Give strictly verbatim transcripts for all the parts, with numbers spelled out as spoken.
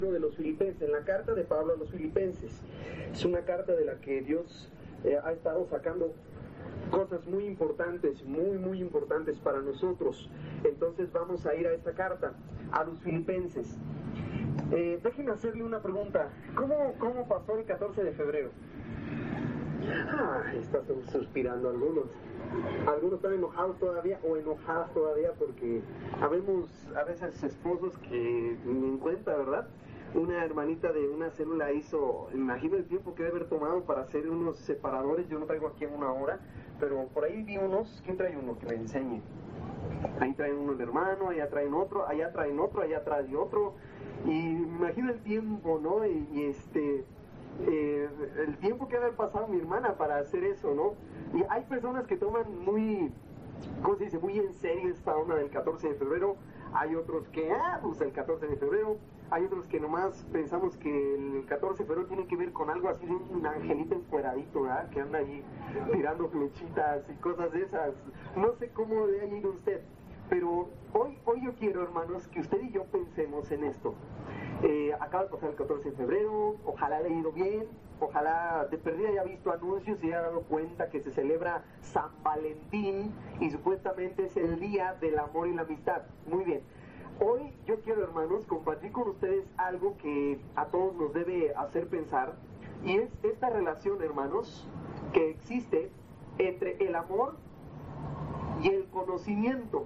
de los Filipenses, en la carta de Pablo a los Filipenses. Es una carta de la que Dios eh, ha estado sacando cosas muy importantes, muy muy importantes para nosotros. Entonces vamos a ir a esta carta, a los Filipenses. Eh, déjenme hacerle una pregunta. ¿Cómo, cómo pasó el catorce de febrero? Ah, están suspirando algunos. Algunos están enojados todavía o enojadas todavía porque habemos a veces esposos que ni en cuenta, ¿verdad? Una hermanita de una célula hizo, imagino el tiempo que debe haber tomado para hacer unos separadores. Yo no traigo aquí en una hora, pero por ahí vi unos. ¿Quién trae uno que me enseñe? Ahí traen uno el hermano, allá traen otro, allá traen otro, allá traen otro. Y me imagino el tiempo, ¿no? Y, y este... Eh, el tiempo que debe pasar mi hermana para hacer eso, ¿no? Y hay personas que toman muy, ¿cómo se dice? Muy en serio esta onda del catorce de febrero. Hay otros que, ah, pues el catorce de febrero. Hay otros que nomás pensamos que el catorce de febrero tiene que ver con algo así de un angelito encueradito, ¿verdad? Que anda ahí tirando flechitas y cosas de esas. No sé cómo le haya ido a usted, pero hoy, hoy yo quiero, hermanos, que usted y yo pensemos en esto. Eh, acaba de pasar el catorce de febrero, ojalá le haya ido bien, ojalá de perdida haya visto anuncios y haya dado cuenta que se celebra San Valentín y supuestamente es el día del amor y la amistad. Muy bien. Hoy yo quiero, hermanos, compartir con ustedes algo que a todos nos debe hacer pensar, y es esta relación, hermanos, que existe entre el amor y el conocimiento.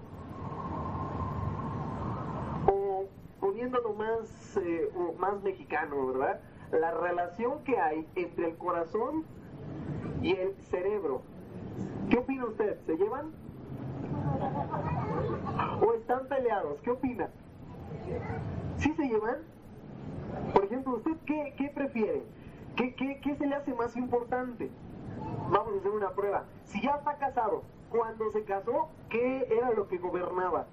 O poniéndolo más, eh, más mexicano, ¿verdad? La relación que hay entre el corazón y el cerebro. ¿Qué opina usted? ¿Se llevan? ¿O están peleados? ¿Qué opina? ¿Sí se llevan? Por ejemplo, ¿usted qué, qué prefiere? ¿Qué, qué, ¿Qué se le hace más importante? Vamos a hacer una prueba. Si ya está casado, cuando se casó, ¿qué era lo que gobernaba?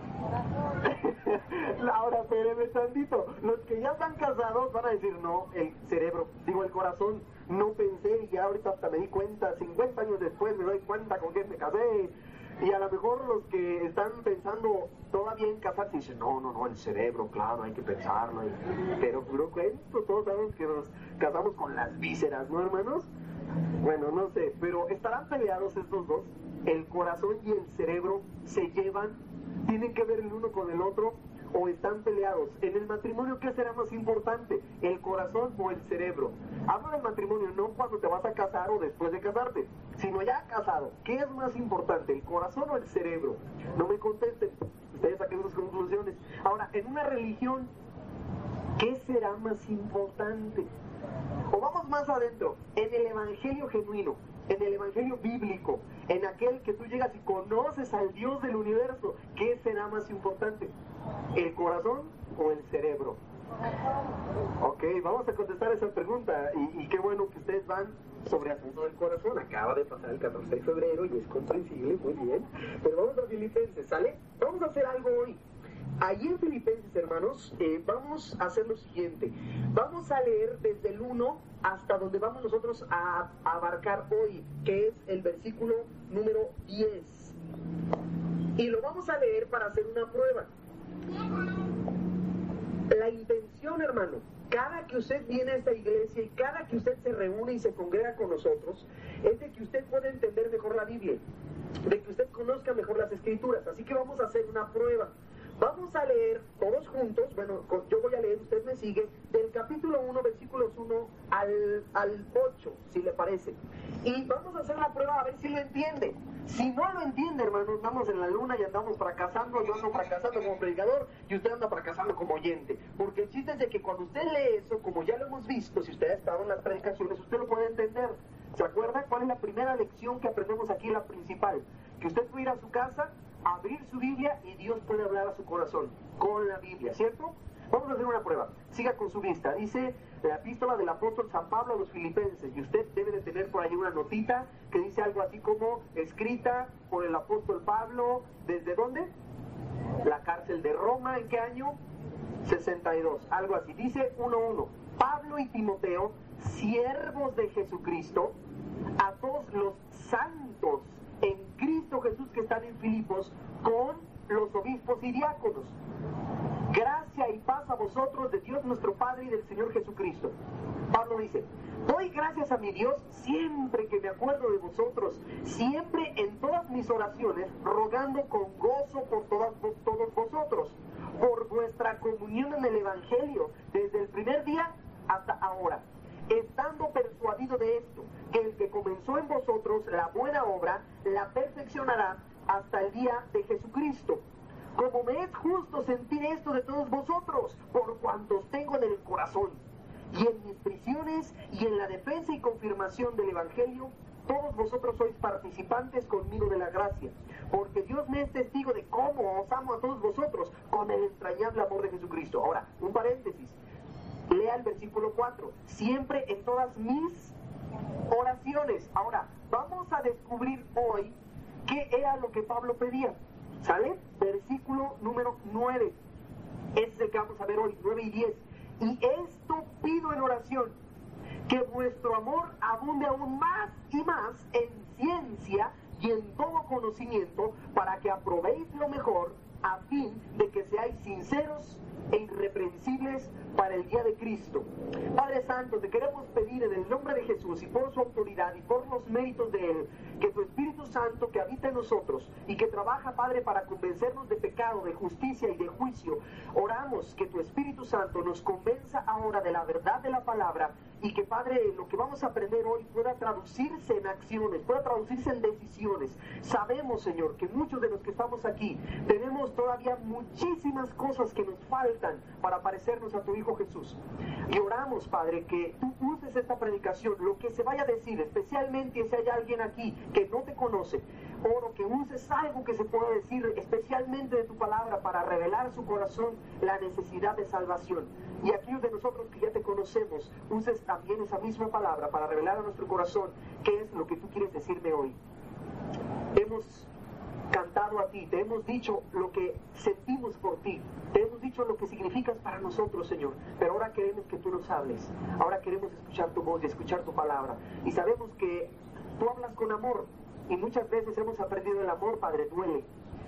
Ahora, espéreme tantito. Los que ya están casados van a decir, no, el cerebro, digo el corazón, no pensé y ya ahorita hasta me di cuenta, cincuenta años después me doy cuenta con quién me casé. Y a lo mejor los que están pensando todavía en casarse dicen, no, no, no, el cerebro, claro, hay que pensarlo. Pero puro cuento, todos sabemos que nos casamos con las vísceras, ¿no, hermanos? Bueno, no sé, pero ¿estarán peleados estos dos? ¿El corazón y el cerebro se llevan? ¿Tienen que ver el uno con el otro o están peleados? En el matrimonio, ¿qué será más importante? ¿El corazón o el cerebro? Hablo del matrimonio no cuando te vas a casar o después de casarte, sino ya casado. ¿Qué es más importante, el corazón o el cerebro? No me contesten, ustedes saquen sus conclusiones. Ahora, en una religión, ¿qué será más importante? O vamos más adentro, en el evangelio genuino, en el evangelio bíblico, en aquel que tú llegas y conoces al Dios del universo, ¿qué será más importante? ¿El corazón o el cerebro? Ok, vamos a contestar esa pregunta y, y qué bueno que ustedes van sobre asunto del corazón. Acaba de pasar el catorce de febrero y es comprensible, muy bien. Pero vamos a Filipenses, ¿sale? Vamos a hacer algo hoy. Allí en Filipenses, hermanos, eh, vamos a hacer lo siguiente. Vamos a leer desde el uno hasta donde vamos nosotros a, a abarcar hoy, que es el versículo número diez. Y lo vamos a leer para hacer una prueba. La intención, hermano, cada que usted viene a esta iglesia y cada que usted se reúne y se congrega con nosotros, es de que usted pueda entender mejor la Biblia, de que usted conozca mejor las Escrituras. Así que vamos a hacer una prueba. Vamos a leer todos juntos, bueno, yo voy a leer, usted me sigue, del capítulo uno, versículos uno al, al ocho, si le parece. Y vamos a hacer la prueba a ver si lo entiende. Si no lo entiende, hermanos, andamos en la luna y andamos fracasando, yo ando fracasando como predicador y usted anda fracasando como oyente. Porque el chiste es de que cuando usted lee eso, como ya lo hemos visto, si usted ha estado en las predicaciones, usted lo puede entender. ¿Se acuerda cuál es la primera lección que aprendemos aquí, la principal? Que usted puede ir a su casa, abrir su Biblia y Dios puede hablar a su corazón con la Biblia, ¿cierto? Vamos a hacer una prueba. Siga con su vista. Dice la epístola del apóstol San Pablo a los Filipenses, y usted debe de tener por ahí una notita que dice algo así como escrita por el apóstol Pablo, ¿desde dónde? La cárcel de Roma. ¿En qué año? sesenta y dos, algo así. Dice uno uno. Pablo y Timoteo, siervos de Jesucristo, a todos los santos en Cristo Jesús que están en Filipos, con los obispos y diáconos. Gracia y paz a vosotros de Dios nuestro Padre y del Señor Jesucristo. Pablo dice, doy gracias a mi Dios siempre que me acuerdo de vosotros, siempre en todas mis oraciones, rogando con gozo por todas, por todos vosotros, por vuestra comunión en el Evangelio, desde el primer día hasta ahora, estando persuadido de esto, que el que comenzó en vosotros la buena obra, la perfeccionará hasta el día de Jesucristo. Como me es justo sentir esto de todos vosotros, por cuantos tengo en el corazón, y en mis prisiones, y en la defensa y confirmación del Evangelio, todos vosotros sois participantes conmigo de la gracia, porque Dios me es testigo de cómo os amo a todos vosotros, con el entrañable amor de Jesucristo. Ahora, un paréntesis, lea el versículo cuatro, siempre en todas mis oraciones. Ahora, vamos a descubrir hoy qué era lo que Pablo pedía. ¿Sale? Versículo número nueve. Ese es el que vamos a ver hoy, nueve y diez. Y esto pido en oración, que vuestro amor abunde aún más y más en ciencia y en todo conocimiento, para que aprobéis lo mejor, a fin de que seáis sinceros e irreprensibles para el día de Cristo. Padre Santo, te queremos pedir en el nombre de Jesús y por su autoridad y por los méritos de Él, que tu Espíritu Santo que habita en nosotros y que trabaja, Padre, para convencernos de pecado, de justicia y de juicio, oramos que tu Espíritu Santo nos convenza ahora de la verdad de la palabra, y que, Padre, lo que vamos a aprender hoy pueda traducirse en acciones, pueda traducirse en decisiones. Sabemos, Señor, que muchos de los que estamos aquí tenemos todavía muchísimas cosas que nos faltan para parecernos a tu Hijo Jesús. Y oramos, Padre, que tú uses esta predicación, lo que se vaya a decir, especialmente si hay alguien aquí que no te conoce, oro que uses algo que se pueda decir especialmente de tu palabra para revelar su corazón la necesidad de salvación. Y aquellos de nosotros que ya te conocemos, uses también esa misma palabra para revelar a nuestro corazón qué es lo que tú quieres decirme hoy. Hemos cantado a ti, te hemos dicho lo que sentimos por ti, te hemos dicho lo que significas para nosotros, Señor, pero ahora queremos que tú nos hables, ahora queremos escuchar tu voz y escuchar tu palabra, y sabemos que tú hablas con amor, y muchas veces hemos aprendido el amor, Padre, duele,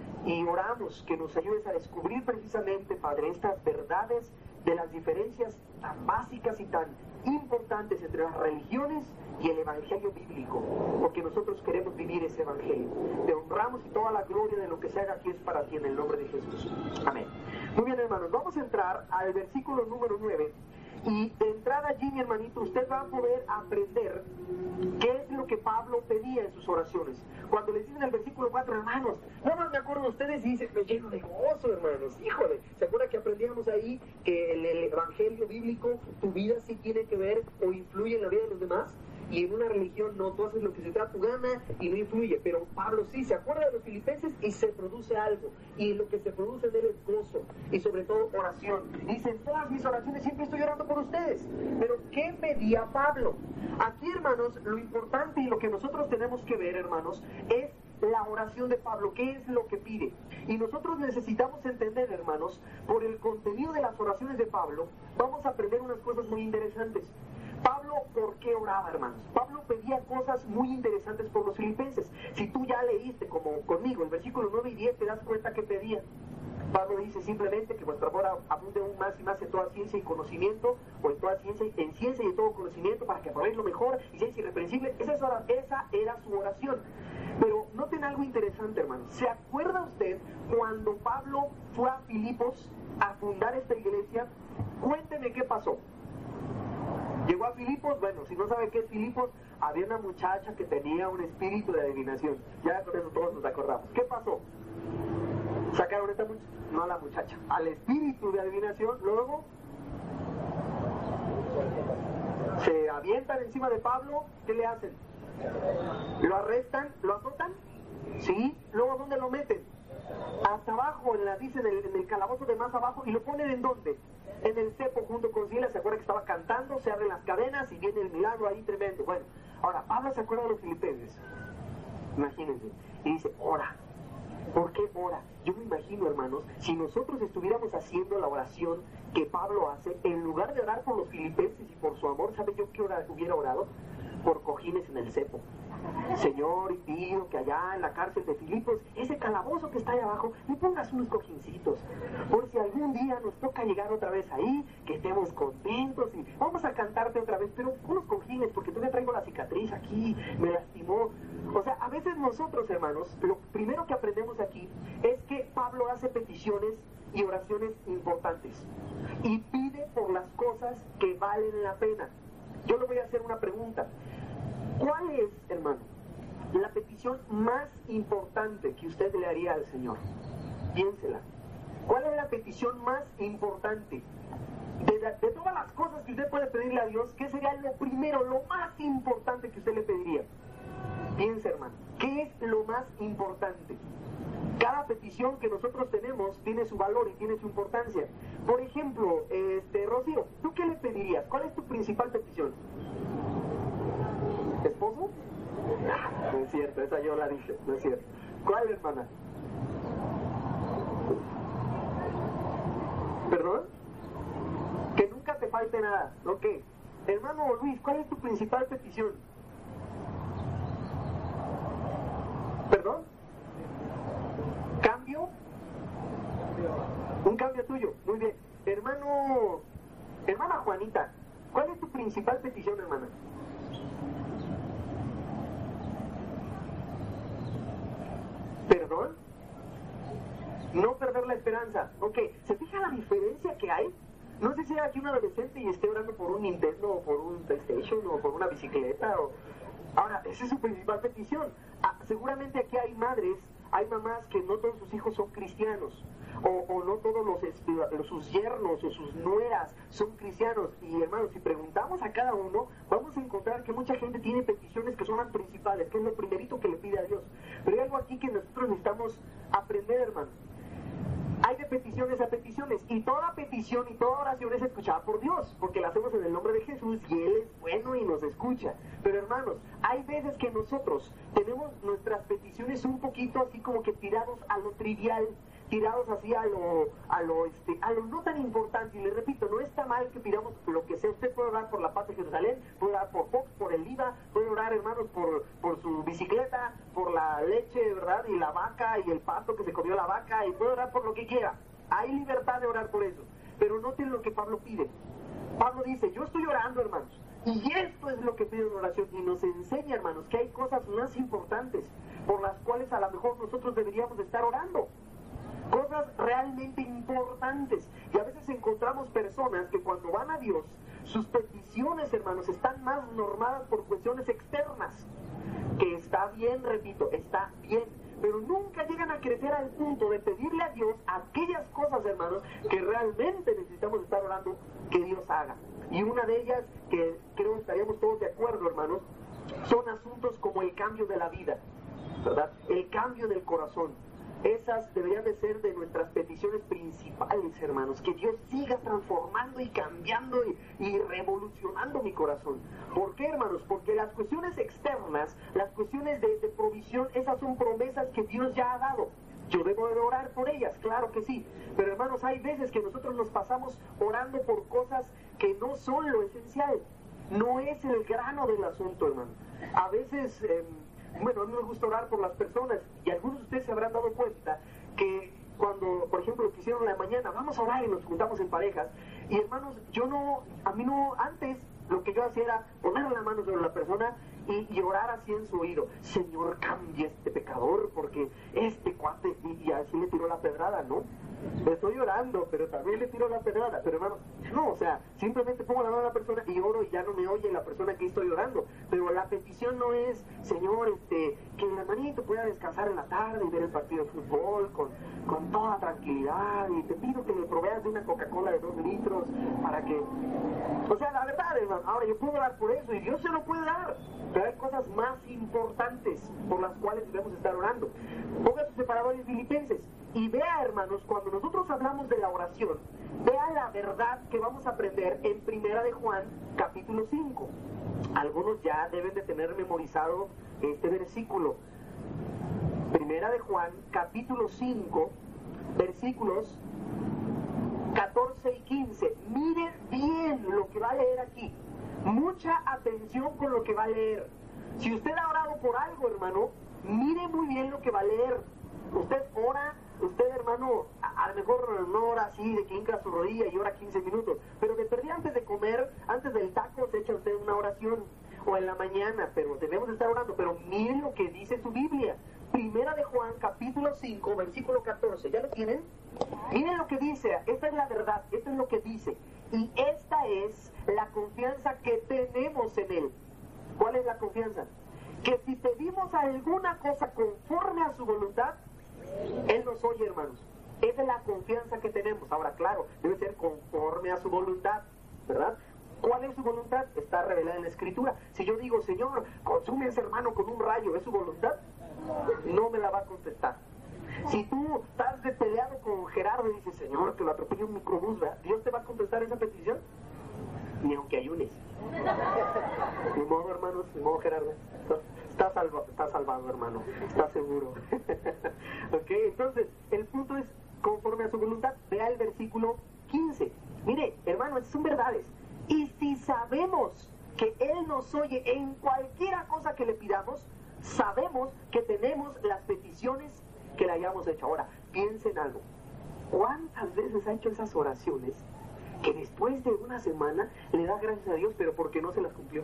y oramos que nos ayudes a descubrir precisamente, Padre, estas verdades de las diferencias tan básicas y tan importantes entre las religiones y el Evangelio bíblico, porque nosotros queremos vivir ese Evangelio. Te honramos y toda la gloria de lo que se haga aquí es para ti en el nombre de Jesús. Amén. Muy bien, hermanos, vamos a entrar al versículo número nueve. Y de entrada allí, mi hermanito, usted va a poder aprender qué es lo que Pablo pedía en sus oraciones. Cuando les dicen en el versículo cuatro, hermanos, no más me acuerdo de ustedes y dicen, me lleno de gozo, hermanos, híjole. ¿Se acuerdan que aprendíamos ahí que en el Evangelio bíblico tu vida sí tiene que ver o influye en la vida de los demás? Y en una religión no, tú haces lo que se te da tu gana y no influye, pero Pablo sí se acuerda de los filipenses y se produce algo, y lo que se produce de él es gozo y sobre todo oración. Dice, en todas mis oraciones siempre estoy orando por ustedes. Pero ¿qué pedía Pablo? Aquí, hermanos, lo importante y lo que nosotros tenemos que ver, hermanos, es la oración de Pablo, qué es lo que pide. Y nosotros necesitamos entender, hermanos, por el contenido de las oraciones de Pablo, vamos a aprender unas cosas muy interesantes. Pablo, ¿por qué oraba, hermanos? Pablo pedía cosas muy interesantes por los filipenses. Si tú ya leíste, como conmigo, el versículo nueve y diez, te das cuenta que pedía. Pablo dice simplemente que vuestro amor abunde aún más y más en toda ciencia y conocimiento, o en toda ciencia, en ciencia y en todo conocimiento, para que aprobéis lo mejor y seáis irreprensibles. Esa, es ora, esa era su oración. Pero noten algo interesante, hermanos. ¿Se acuerda usted cuando Pablo fue a Filipos a fundar esta iglesia? Cuénteme qué pasó. Llegó a Filipos, bueno, si no sabe qué es Filipos, había una muchacha que tenía un espíritu de adivinación. Ya con eso todos nos acordamos. ¿Qué pasó? Sacaron a esta muchacha, no a la muchacha, al espíritu de adivinación, luego se avientan encima de Pablo, ¿qué le hacen? Lo arrestan, lo azotan, ¿sí? Luego ¿dónde lo meten? Hasta abajo, en la, dice, en el, en el calabozo de más abajo, y lo ponen ¿en dónde? En el cepo junto con Silas. Se acuerda que estaba cantando, se abren las cadenas y viene el milagro ahí tremendo. Bueno, ahora Pablo se acuerda de los filipenses, imagínense, y dice, ora. ¿Por qué ora? Yo me imagino, hermanos, si nosotros estuviéramos haciendo la oración que Pablo hace, en lugar de orar por los filipenses y por su amor, ¿sabe yo qué ora, hubiera orado? por cojines en el cepo. Señor, y pido que allá en la cárcel de Filipos, ese calabozo que está ahí abajo, le pongas unos cojincitos, por si algún día nos toca llegar otra vez ahí, que estemos contentos y vamos a cantarte otra vez, pero unos cojines, porque todavía traigo la cicatriz aquí, me lastimó. O sea, a veces nosotros, hermanos, lo primero que aprendemos aquí es que Pablo hace peticiones y oraciones importantes y pide por las cosas que valen la pena. Yo le voy a hacer una pregunta. ¿Cuál es, hermano, la petición más importante que usted le haría al Señor? Piénsela. ¿Cuál es la petición más importante? De, la, de todas las cosas que usted puede pedirle a Dios, ¿qué sería lo primero, lo más importante que usted le pediría? Piensa, hermano, ¿qué es lo más importante? Cada petición que nosotros tenemos tiene su valor y tiene su importancia. Por ejemplo, este, Rocío, ¿tú qué le pedirías? ¿Cuál es tu principal petición? ¿Esposo? No, no es cierto, esa yo la dije, no es cierto. ¿Cuál, hermana? ¿Perdón? Que nunca te falte nada. Ok. Hermano Luis, ¿cuál es tu principal petición? ¿Perdón? ¿Cambio? Un cambio tuyo, muy bien. Hermano, hermana Juanita, ¿cuál es tu principal petición, hermana? ¿Perdón? No perder la esperanza. Ok, ¿se fija la diferencia que hay? No sé si hay aquí un adolescente y esté orando por un Nintendo o por un PlayStation o por una bicicleta o... Ahora, esa es su principal petición. Ah, seguramente aquí hay madres, hay mamás que no todos sus hijos son cristianos, o, o no todos los, los sus yernos o sus nueras son cristianos. Y hermanos, si preguntamos a cada uno, vamos a encontrar que mucha gente tiene peticiones que son las principales, que es lo primerito que le pide a Dios. Pero hay algo aquí que nosotros necesitamos aprender, hermano. Hay de peticiones a peticiones, y toda petición y toda oración es escuchada por Dios, porque la hacemos en el nombre de Jesús y Él es bueno y nos escucha. Pero hermanos, hay veces que nosotros tenemos nuestras peticiones un poquito así como que tirados a lo trivial, tirados así a lo, a lo, este, a lo no tan importante. Y le repito, no está mal que pidamos lo que sea. Usted puede orar por la paz de Jerusalén, puede orar por Fox, por el I V A, puede orar, hermanos, por, por su bicicleta, por la leche, ¿verdad? Y la vaca y el pasto que se comió la vaca, y puede orar por lo que quiera. Hay libertad de orar por eso. Pero noten lo que Pablo pide. Pablo dice, yo estoy orando, hermanos, y esto es lo que pide una oración, y nos enseña, hermanos, que hay cosas más importantes por las cuales a lo mejor nosotros deberíamos estar orando. Cosas realmente importantes. Y a veces encontramos personas que cuando van a Dios, sus peticiones, hermanos, están más normadas por cuestiones externas. Que está bien, repito, está bien. Pero nunca llegan a crecer al punto de pedirle a Dios aquellas cosas, hermanos, que realmente necesitamos estar orando que Dios haga. Y una de ellas, que creo que estaríamos todos de acuerdo, hermanos, son asuntos como el cambio de la vida, ¿verdad? El cambio del corazón. Esas deberían de ser de nuestras peticiones principales, hermanos. Que Dios siga transformando y cambiando y, y revolucionando mi corazón. ¿Por qué, hermanos? Porque las cuestiones externas, las cuestiones de, de provisión, esas son promesas que Dios ya ha dado. Yo debo de orar por ellas, claro que sí. Pero, hermanos, hay veces que nosotros nos pasamos orando por cosas que no son lo esencial. No es el grano del asunto, hermano. A veces... Eh, Bueno, a mí me gusta orar por las personas, y algunos de ustedes se habrán dado cuenta que cuando, por ejemplo, lo que hicieron en la mañana, vamos a orar y nos juntamos en parejas, y hermanos, yo no, a mí no, antes lo que yo hacía era poner la mano sobre la persona y, y orar así en su oído, Señor, cambia este pecador, porque este cuate, y, y así le tiró la pedrada, ¿no? Estoy orando, pero también le tiro la pedrada. Pero hermano, no, o sea, simplemente pongo la mano a la persona y oro y ya no me oye la persona que estoy orando. Pero la petición no es, Señor, este, que el hermanito pueda descansar en la tarde y ver el partido de fútbol con, con toda tranquilidad, y te pido que me proveas de una Coca-Cola de dos litros para que... O sea, la verdad, hermano, ahora yo puedo orar por eso y Dios se lo puede dar, pero hay cosas más importantes por las cuales debemos estar orando. Ponga sus separadores Filipenses y vea, hermanos, cuando nosotros hablamos de la oración, vea la verdad que vamos a aprender en Primera de Juan, capítulo cinco. Algunos ya deben de tener memorizado este versículo. Primera de Juan, capítulo cinco, versículos catorce y quince. Miren bien lo que va a leer aquí. mucha atención con lo que va a leer. Si usted ha orado por algo, hermano, mire muy bien lo que va a leer. Usted ora, usted, hermano, a, a lo mejor no ora así, de que hinca su rodilla y ora quince minutos, pero de perdida antes de comer, antes del taco, se echa usted una oración, o en la mañana, pero debemos estar orando. Pero mire lo que dice su Biblia. Primera de Juan, capítulo cinco, versículo catorce. ¿Ya lo tienen? Miren lo que dice. Esta es la verdad. Esto es lo que dice. Y esta es la confianza que tenemos en Él. ¿Cuál es la confianza? Que si pedimos alguna cosa conforme a su voluntad, Él nos oye, hermanos. Esa es la confianza que tenemos. Ahora, claro, debe ser conforme a su voluntad, ¿verdad? ¿Cuál es su voluntad? Está revelada en la Escritura. Si yo digo, Señor, consume a ese hermano con un rayo, ¿es su voluntad? No me la va a contestar. Si tú estás de peleado con Gerardo y dices, Señor, que lo atropelle un microbús, ¿verdad? ¿Dios te va a contestar esa petición? Ni aunque ayunes. Ni modo, hermanos, ni modo, Gerardo. Está salvado, está salvado, hermano. Está seguro. Ok, entonces, el punto es conforme a su voluntad. Vea el versículo quince. Mire, hermano, estas son verdades. Y si sabemos que Él nos oye en cualquiera cosa que le pidamos, sabemos que tenemos las peticiones que le hayamos hecho. Ahora, piensen algo. ¿Cuántas veces ha hecho esas oraciones que después de una semana le da gracias a Dios, pero porque no se las cumplió?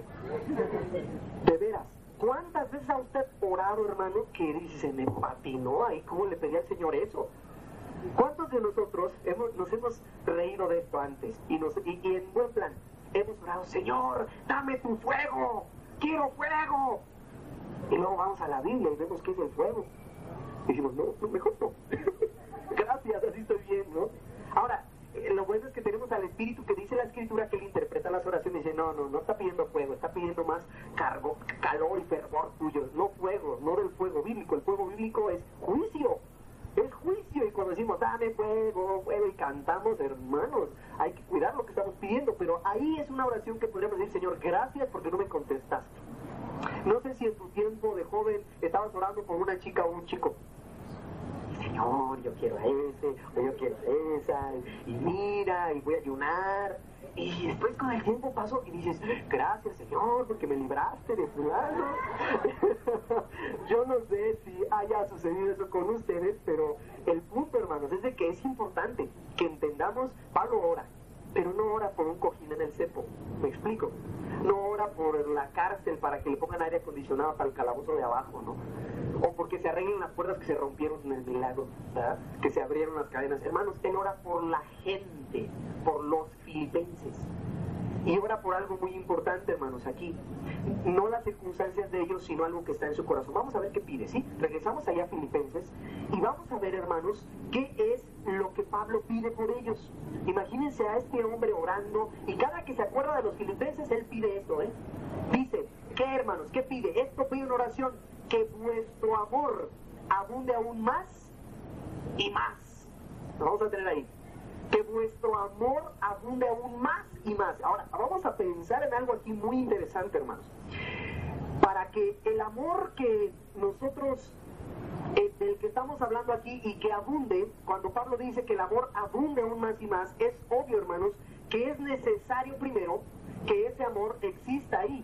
De veras, ¿cuántas veces ha usted orado, hermano, que dice, se me patinó ahí, cómo le pedí al Señor eso? ¿Cuántos de nosotros hemos, nos hemos reído de esto antes? Y, nos, y, y en buen plan, hemos orado, Señor, dame tu fuego, quiero fuego. Y luego vamos a la Biblia y vemos qué es el fuego. Y decimos, no, no, mejor no. Gracias, así estoy bien, ¿no? Ahora, eh, lo bueno es que tenemos al Espíritu que dice la Escritura que Él interpreta las oraciones y dice, no, no, no está pidiendo fuego, está pidiendo más cargo, calor y fervor tuyo. No fuego, no del fuego bíblico. El fuego bíblico es juicio. Es juicio. Y cuando decimos, dame fuego, fuego, y cantamos, hermanos, hay que cuidar lo que estamos pidiendo. Pero ahí es una oración que podríamos decir, Señor, gracias porque no me contestaste. No sé si en tu tiempo de joven estabas orando por una chica o un chico. Señor, yo quiero a ese, o yo quiero a esa, y mira, y voy a ayunar. Y después con el tiempo pasó y dices, gracias, Señor, porque me libraste de fulano. Yo no sé si haya sucedido eso con ustedes, pero el punto, hermanos, es de que es importante que entendamos, Pablo ora, pero no ora por un cojín en el cepo. ¿Me explico? No ora por la cárcel para que le pongan aire acondicionado para el calabozo de abajo, ¿no? O porque se arreglen las puertas que se rompieron en el milagro, ¿verdad? Que se abrieron las cadenas. Hermanos, él ora por la gente, por los filipenses. Y ora por algo muy importante, hermanos, aquí. No las circunstancias de ellos, sino algo que está en su corazón. Vamos a ver qué pide, ¿sí? Regresamos allá a Filipenses y vamos a ver, hermanos, qué es lo que Pablo pide por ellos. Imagínense a este hombre orando y cada que se acuerda de los filipenses, él pide esto, ¿eh? Dice, ¿qué, hermanos? ¿Qué pide? Esto pide una oración. Que vuestro amor abunde aún más y más. Lo vamos a tener ahí. Que vuestro amor abunde aún más y más. Ahora, vamos a pensar en algo aquí muy interesante, hermanos. Para que el amor que nosotros, eh, del que estamos hablando aquí y que abunde, cuando Pablo dice que el amor abunde aún más y más, es obvio, hermanos, que es necesario primero que ese amor exista ahí.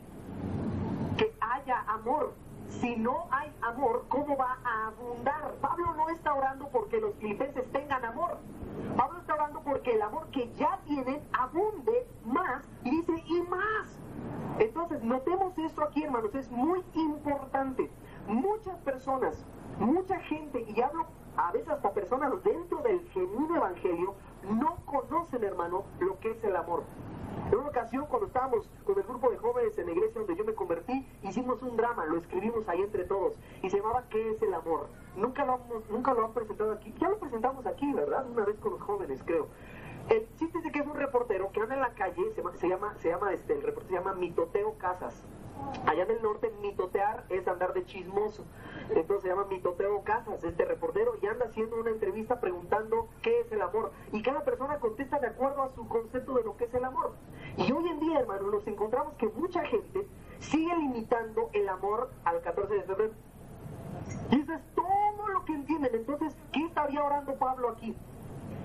Que haya amor. Si no hay amor, ¿cómo va a abundar? Pablo no está orando porque los filipenses tengan amor. Pablo está orando porque el amor que ya tienen abunde más y dice, y más. Entonces, notemos esto aquí, hermanos, es muy importante. Muchas personas, mucha gente, y hablo a veces hasta personas dentro del genuino evangelio, no conocen, hermano, lo que es el amor. En una ocasión, cuando estábamos con el grupo de jóvenes en la iglesia donde yo me convertí, hicimos un drama, lo escribimos ahí entre todos, y se llamaba ¿Qué es el amor? Nunca lo, nunca lo han presentado aquí. Ya lo presentamos aquí, ¿verdad? Una vez con los jóvenes, creo. El chiste es de que es un reportero que anda en la calle, se llama, se llama, se llama este, el reportero se llama Mitoteo Casas. Allá en el norte, mitotear es andar de chismoso. Entonces se llama Mitoteo Casas, este reportero, y anda haciendo una entrevista preguntando qué es el amor. Y cada persona contesta de acuerdo a su concepto de lo que es el amor. Y hoy en día, hermano, nos encontramos que mucha gente sigue limitando el amor al catorce de febrero. Y eso es todo lo que entienden. Entonces, ¿qué estaría orando Pablo aquí?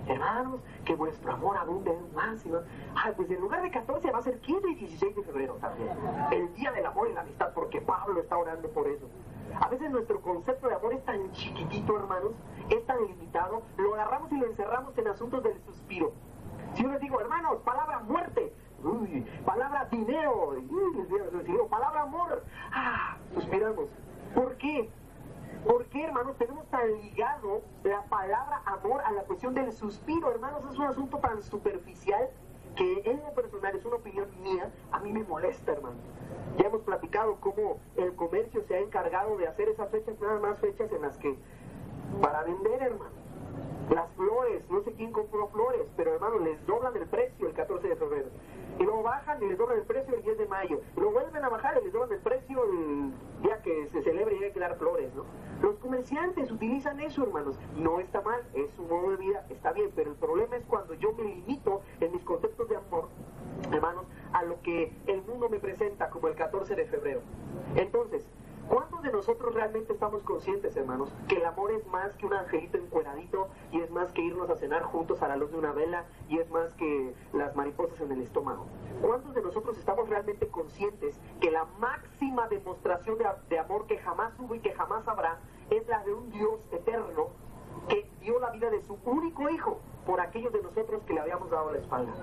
hermanos, que vuestro amor abunde más y más. Ah, pues en lugar de catorce va a ser quince y dieciséis de febrero también. El día del amor y la amistad, porque Pablo está orando por eso. A veces nuestro concepto de amor es tan chiquitito, hermanos, es tan limitado, lo agarramos y lo encerramos en asuntos del suspiro. Si yo les digo, hermanos, palabra muerte, uy, palabra dinero, uy, les digo, palabra amor, ah, suspiramos. ¿Por qué? ¿Por qué, hermanos, tenemos tan ligado la palabra amor a la cuestión del suspiro? Hermanos, es un asunto tan superficial que en lo personal, es una opinión mía, a mí me molesta, hermano. Ya hemos platicado cómo el comercio se ha encargado de hacer esas fechas, nada más fechas en las que, para vender, hermano, las flores, no sé quién compró flores, pero hermano, les doblan el precio el catorce de febrero. Y luego bajan y les doblan el precio el diez de mayo. Y luego vuelven a bajar y les doblan el precio el día que se celebre y hay que dar flores, ¿no? Los comerciantes utilizan eso, hermanos. No está mal, es su modo de vida, está bien, pero el problema es cuando yo me limito en mis conceptos de amor, hermanos, a lo que el mundo me presenta como el catorce de febrero. Entonces, ¿cuántos de nosotros realmente estamos conscientes, hermanos, que el amor es más que un angelito encueradito y es más que irnos a cenar juntos a la luz de una vela y es más que las mariposas en el estómago? ¿Cuántos de nosotros estamos realmente conscientes que la máxima demostración de, de amor que jamás hubo y que jamás habrá es la de un Dios eterno que dio la vida de su único hijo por aquellos de nosotros que le habíamos dado la espalda?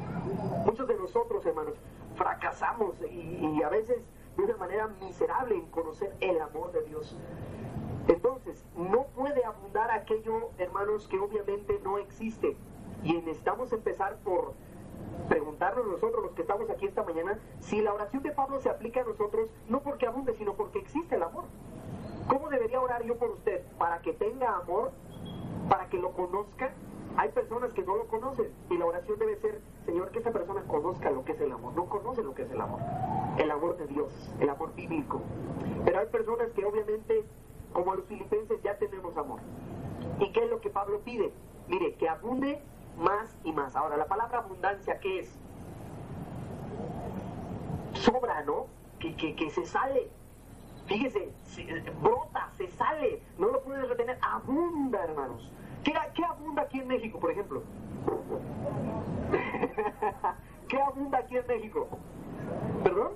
Muchos de nosotros, hermanos, fracasamos y, y a veces de una manera miserable en conocer el amor de Dios. Entonces, no puede abundar aquello, hermanos, que obviamente no existe. Y necesitamos empezar por preguntarnos nosotros, los que estamos aquí esta mañana, si la oración de Pablo se aplica a nosotros, no porque abunde, sino porque existe el amor. ¿Cómo debería orar yo por usted? ¿Para que tenga amor? ¿Para que lo conozca? Hay personas que no lo conocen y la oración debe ser, Señor, que esa persona conozca lo que es el amor. No conoce lo que es el amor. El amor de Dios, el amor bíblico. Pero hay personas que obviamente, como los filipenses, ya tenemos amor. ¿Y qué es lo que Pablo pide? Mire, que abunde más y más. Ahora, la palabra abundancia, ¿qué es? Sobra, ¿no? Que, que, que se sale. Fíjese, se, brota, se sale. No lo puedes retener. Abunda, hermanos. ¿Qué, ¿Qué abunda aquí en México, por ejemplo? ¿Qué abunda aquí en México? ¿Perdón?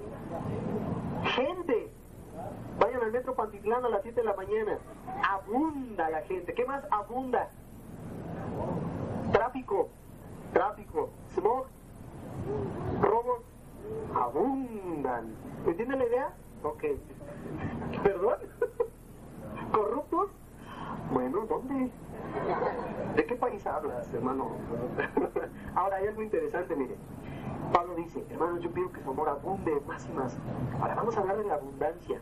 Gente. Vayan al metro Pantitlán a las siete de la mañana. Abunda la gente. ¿Qué más abunda? Tráfico. Tráfico. Smog. Robos. Abundan. ¿Entienden la idea? Ok. ¿Perdón? ¿Corruptos? Bueno, ¿dónde? ¿De qué país hablas, hermano? Ahora hay algo interesante, mire. Pablo dice, hermanos, yo pido que su amor abunde más y más. Ahora vamos a hablar de la abundancia.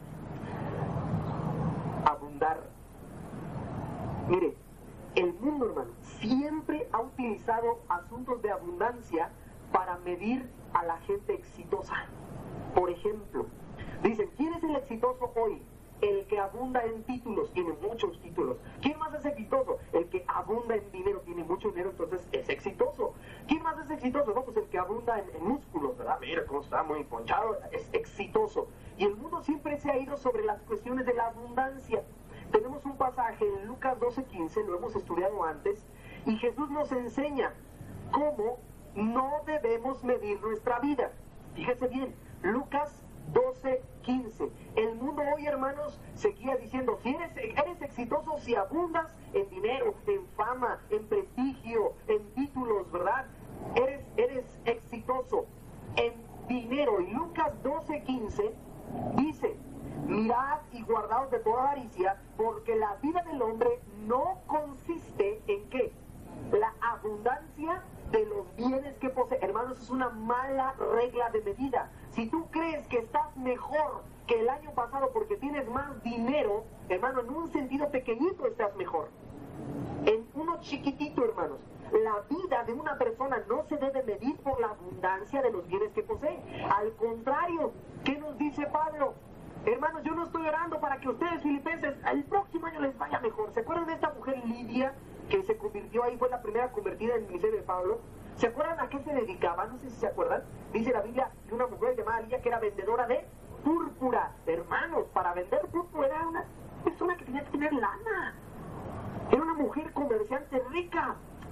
Abundar. Mire, el mundo, hermano, siempre ha utilizado asuntos de abundancia para medir a la gente exitosa. Por ejemplo, dicen, ¿quién es el exitoso hoy? El que abunda en títulos, tiene muchos títulos. ¿Quién más es exitoso? El que abunda en dinero, tiene mucho dinero, entonces es exitoso. ¿Quién más es exitoso? No, pues el que abunda en, en músculos, ¿verdad? Mira cómo está muy ponchado, es exitoso. Y el mundo siempre se ha ido sobre las cuestiones de la abundancia. Tenemos un pasaje en Lucas doce quince, lo hemos estudiado antes, y Jesús nos enseña cómo no debemos medir nuestra vida. Fíjese bien, Lucas doce quince. El mundo hoy, hermanos, seguía diciendo, si eres, eres exitoso si abundas en dinero, en fama, en prestigio, en títulos, ¿verdad? Eres, eres exitoso en dinero. Y Lucas doce quince dice, mirad y guardaos de toda avaricia, porque la vida del hombre no consiste en ¿qué? La abundancia de los bienes que posee. Hermanos, es una mala regla de medida. Si tú crees que estás mejor que el año pasado porque tienes más dinero, hermano, en un sentido pequeñito estás mejor. En uno chiquitito, hermanos. La vida de una persona no se debe medir por la abundancia de los bienes que posee. Al contrario, ¿qué nos dice Pablo? Hermanos, yo no estoy orando para que ustedes, filipenses, el próximo año les vaya mejor. ¿Se acuerdan de esta mujer Lidia que se convirtió ahí, fue la primera convertida en el ministerio de Pablo? ¿Se acuerdan a qué se dedicaba? No sé si se acuerdan. Dice la Biblia de una mujer llamada Lidia que era vendedora de púrpura. Hermanos, para vender púrpura era una persona que tenía que tener lana. Era una mujer comerciante rica.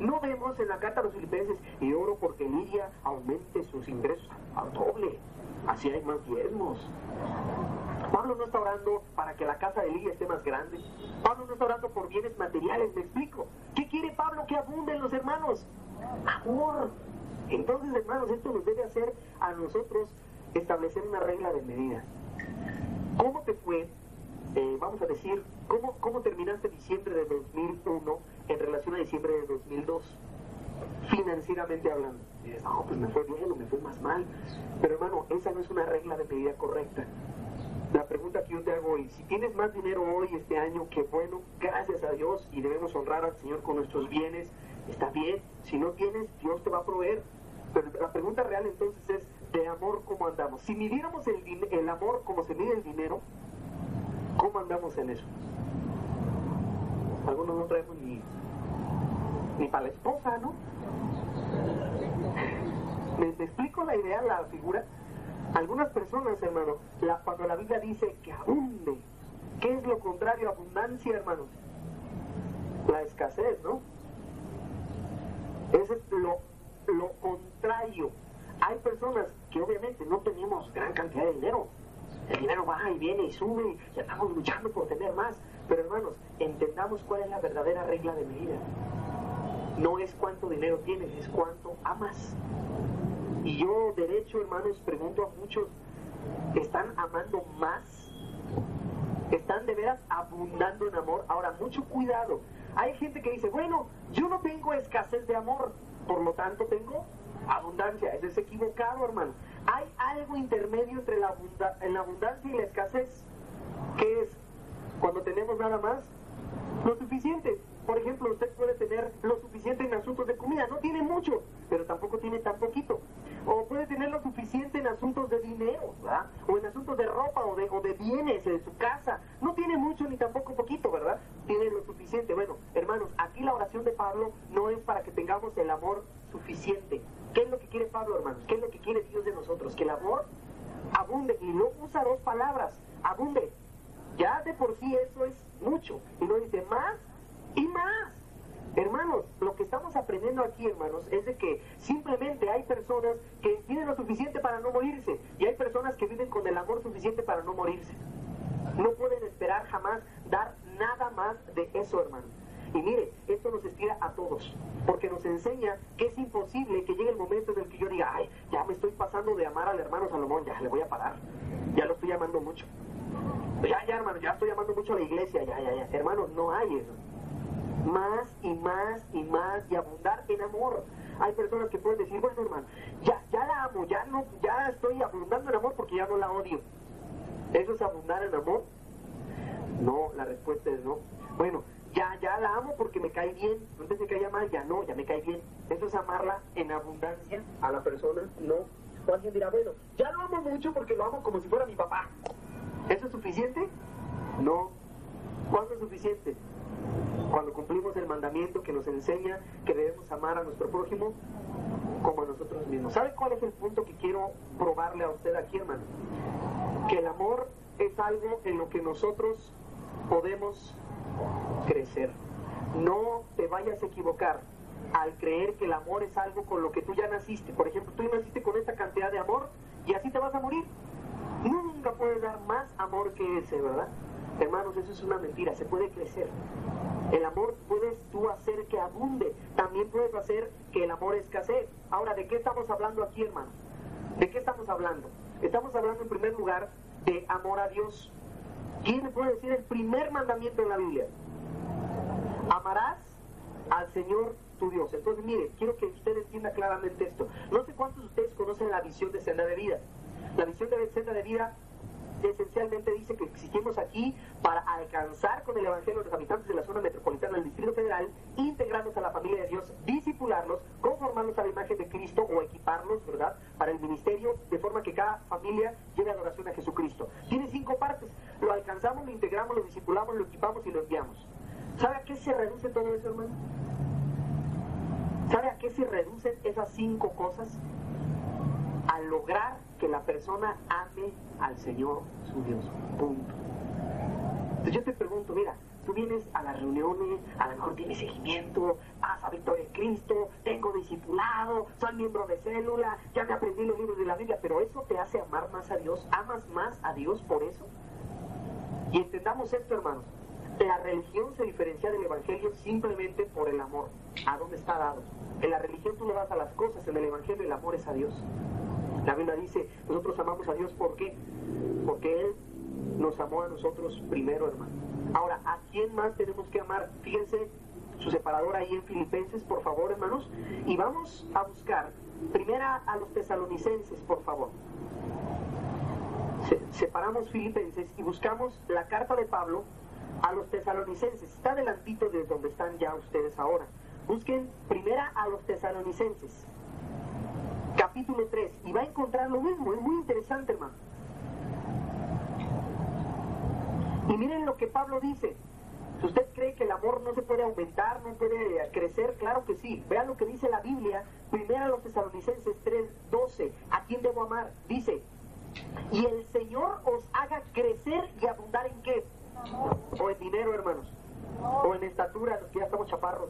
No vemos en la carta a los Filipenses, y oro porque Lidia aumente sus ingresos al doble, así hay más diezmos. Pablo no está orando para que la casa de Lidia esté más grande. Pablo no está orando por bienes materiales, ¿me explico? ¿Qué quiere Pablo? Que abunden los hermanos. Amor. Entonces, hermanos, esto nos debe hacer a nosotros establecer una regla de medida. ¿Cómo te fue? Eh, vamos a decir, ¿cómo, ¿cómo terminaste diciembre de dos mil uno en relación a diciembre de dos mil dos? Financieramente hablando. Y dices, no, pues me fue bien o me fue más mal. Pero hermano, esa no es una regla de medida correcta. La pregunta que yo te hago hoy, si tienes más dinero hoy, este año, qué bueno, gracias a Dios, y debemos honrar al Señor con nuestros bienes, está bien. Si no tienes, Dios te va a proveer. Pero la pregunta real entonces es, de amor, ¿cómo andamos? Si midiéramos el, el amor como se mide el dinero, ¿cómo andamos en eso? Algunos no traemos ni, ni para la esposa, ¿no? ¿Me, ¿Me explico la idea, la figura? Algunas personas, hermano, la, cuando la Biblia dice que abunde, ¿qué es lo contrario a abundancia, hermanos? La escasez, ¿no? Eso es lo, lo contrario. Hay personas que obviamente no tenemos gran cantidad de dinero. El dinero va y viene y sube y estamos luchando por tener más. Pero hermanos, entendamos cuál es la verdadera regla de medida. No es cuánto dinero tienes, es cuánto amas. Y yo, derecho, hermanos, pregunto a muchos, ¿están amando más? ¿Están de veras abundando en amor? Ahora, mucho cuidado. Hay gente que dice, bueno, yo no tengo escasez de amor, por lo tanto tengo abundancia. Eso es equivocado, hermano. Hay algo intermedio entre la, abunda en la abundancia y la escasez, que es cuando tenemos nada más, lo suficiente. Por ejemplo, usted puede tener lo suficiente en asuntos de comida, no tiene mucho, pero tampoco tiene tan poquito. O puede tener lo suficiente en asuntos de dinero, ¿verdad? O en asuntos de ropa o de, o de bienes de su casa. No tiene mucho ni tampoco poquito, ¿verdad? Tiene lo suficiente. Bueno, hermanos, aquí la oración de Pablo no es para que tengamos el amor suficiente. ¿Qué es lo que quiere Pablo, hermanos? ¿Qué es lo que quiere Dios de nosotros? Que el amor abunde. Y luego usa dos palabras, abunde. Ya de por sí eso es mucho. Y luego dice más y más. Hermanos, lo que estamos aprendiendo aquí, hermanos, es de que simplemente hay personas que tienen lo suficiente para no morirse y hay personas que viven con el amor suficiente para no morirse. No pueden esperar jamás dar nada más de eso, hermano. Y mire, esto nos estira a todos, porque nos enseña que es imposible que llegue el momento en el que yo diga, ay, ya me estoy pasando de amar al hermano Salomón, ya le voy a parar, ya lo estoy amando mucho. Ya, ya, hermano, ya estoy amando mucho a la iglesia, ya, ya, ya. Hermanos, no hay eso. Más y más y más y abundar en amor. Hay personas que pueden decir, bueno, hermano, ya, ya la amo, ya no, ya estoy abundando en amor porque ya no la odio. ¿Eso es abundar en amor? No, la respuesta es no. Bueno, ya, ya la amo porque me cae bien. Antes me caía mal, ya no, ya me cae bien. ¿Eso es amarla en abundancia a la persona? No. O alguien dirá, bueno, ya lo amo mucho porque lo amo como si fuera mi papá. ¿Eso es suficiente? No. ¿Cuándo es suficiente? Cuando cumplimos el mandamiento que nos enseña que debemos amar a nuestro prójimo como a nosotros mismos. ¿Sabe cuál es el punto que quiero probarle a usted aquí, hermano? Que el amor es algo en lo que nosotros podemos crecer. No te vayas a equivocar al creer que el amor es algo con lo que tú ya naciste. Por ejemplo, tú naciste con esta cantidad de amor y así te vas a morir. Nunca puedes dar más amor que ese, ¿verdad? Hermanos, eso es una mentira, se puede crecer. El amor puedes tú hacer que abunde, también puedes hacer que el amor escasee. Ahora, ¿de qué estamos hablando aquí, hermano? ¿De qué estamos hablando? Estamos hablando en primer lugar de amor a Dios. ¿Quién me puede decir el primer mandamiento de la Biblia? Amarás al Señor tu Dios. Entonces, mire, quiero que usted entienda claramente esto. No sé cuántos de ustedes conocen la visión de senda de vida. La visión de senda de vida esencialmente dice que existimos aquí para alcanzar con el Evangelio a los habitantes de la zona metropolitana del Distrito Federal, integrarlos a la familia de Dios, discipularlos, conformarlos a la imagen de Cristo o equiparlos, ¿verdad?, para el ministerio, de forma que cada familia lleve adoración a Jesucristo. Tiene cinco partes. Lo alcanzamos, lo integramos, lo discipulamos, lo equipamos y lo enviamos. ¿Sabe a qué se reduce todo eso, hermano? ¿Sabe a qué se reducen esas cinco cosas? A lograr que la persona ame al Señor su Dios. Punto. Entonces yo te pregunto, mira, tú vienes a las reuniones, a lo mejor tienes seguimiento, vas a Victoria en Cristo, tengo discipulado, soy miembro de célula, ya me aprendí los libros de la Biblia, pero ¿eso te hace amar más a Dios? ¿Amas más a Dios por eso? Y entendamos esto, hermanos. La religión se diferencia del evangelio simplemente por el amor. ¿A dónde está dado? En la religión tú le das a las cosas, en el evangelio el amor es a Dios. La Biblia dice, nosotros amamos a Dios, ¿por qué? Porque Él nos amó a nosotros primero, hermano. Ahora, ¿a quién más tenemos que amar? Fíjense su separador ahí en Filipenses, por favor, hermanos. Y vamos a buscar, primera a los tesalonicenses, por favor. Se, separamos Filipenses y buscamos la carta de Pablo a los tesalonicenses. Está adelantito de donde están ya ustedes ahora. Busquen primera a los tesalonicenses, capítulo tres, y va a encontrar lo mismo. Es muy interesante, hermano. Y miren lo que Pablo dice. Si usted cree que el amor no se puede aumentar, no puede crecer, claro que sí. Vean lo que dice la Biblia, primera a los tesalonicenses tres, doce. ¿A quién debo amar? Dice, y el Señor os haga crecer y abundar en ¿qué? O en dinero, hermanos, o en estatura, los que ya estamos chaparros,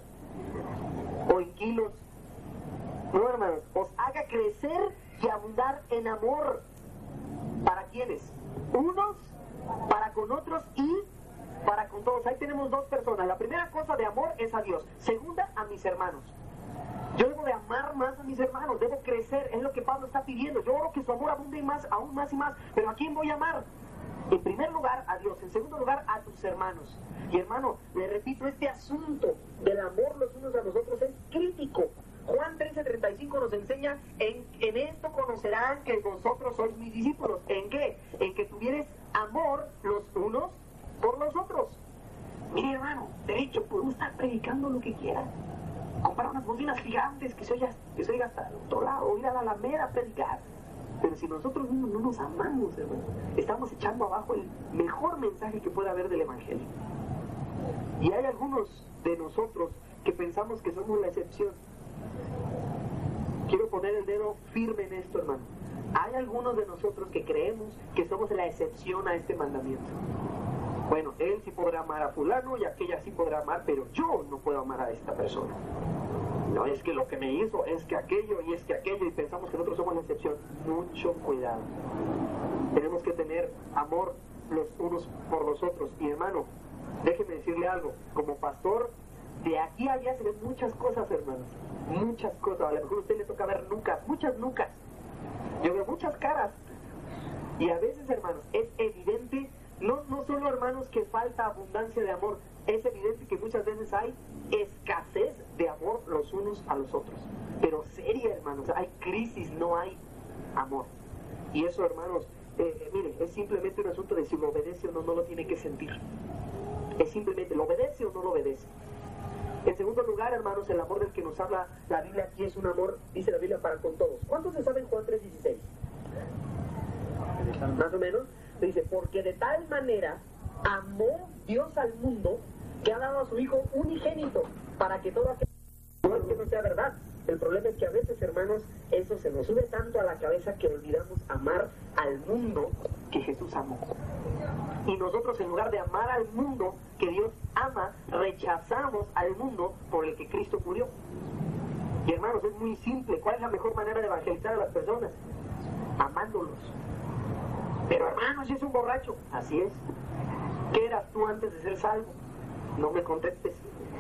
o en kilos. No, hermanos, os haga crecer y abundar en amor. ¿Para quiénes? Unos para con otros y para con todos. Ahí tenemos dos personas. La primera cosa de amor es a Dios. Segunda, a mis hermanos. Yo debo de amar más a mis hermanos, debo crecer, es lo que Pablo está pidiendo. Yo oro que su amor abunde más, aún más y más. Pero ¿a quién voy a amar? En primer lugar, a Dios. En segundo lugar, a tus hermanos. Y hermano, le repito, este asunto del amor los unos a los otros es crítico. Juan trece, treinta y cinco nos enseña, en, en esto conocerán que vosotros sois mis discípulos. ¿En qué? En que tuvieres amor los unos por los otros. Mire, hermano, de hecho, podemos estar predicando lo que quiera. Comprar unas bocinas gigantes que se oiga, que se oiga hasta el otro lado, ir a la Alameda a predicar. Pero si nosotros mismos no nos amamos, hermano, estamos echando abajo el mejor mensaje que puede haber del Evangelio. Y hay algunos de nosotros que pensamos que somos la excepción. Quiero poner el dedo firme en esto, hermano. Hay algunos de nosotros que creemos que somos la excepción a este mandamiento. Bueno, él sí podrá amar a fulano y aquella sí podrá amar, pero yo no puedo amar a esta persona. No es que lo que me hizo, es que aquello y es que aquello, y pensamos que nosotros somos la excepción. Mucho cuidado. Tenemos que tener amor los unos por los otros. Y hermano, déjeme decirle algo, como pastor, de aquí a allá se ven muchas cosas, hermanos. Muchas cosas. A lo mejor a usted le toca ver nucas, muchas nucas. Yo veo muchas caras. Y a veces, hermanos, es evidente, no, no solo, hermanos, que falta abundancia de amor, es evidente que muchas veces hay escasez de amor los unos a los otros. Pero seria, hermanos, hay crisis, no hay amor. Y eso, hermanos, eh, eh, miren, es simplemente un asunto de si lo obedece o no, no lo tiene que sentir. Es simplemente, ¿lo obedece o no lo obedece? En segundo lugar, hermanos, el amor del que nos habla la Biblia aquí es un amor, dice la Biblia, para con todos. ¿Cuántos se saben Juan tres dieciséis? Más o menos. Dice, porque de tal manera amó Dios al mundo que ha dado a su Hijo unigénito para que todo aquel... No es que no sea verdad. El problema es que a veces, hermanos, eso se nos sube tanto a la cabeza que olvidamos amar al mundo que Jesús amó. Y nosotros, en lugar de amar al mundo que Dios ama, rechazamos al mundo por el que Cristo murió. Y hermanos, es muy simple. ¿Cuál es la mejor manera de evangelizar a las personas? Amándolos. Pero hermanos, si es un borracho, así es. ¿Qué eras tú antes de ser salvo? No me contestes.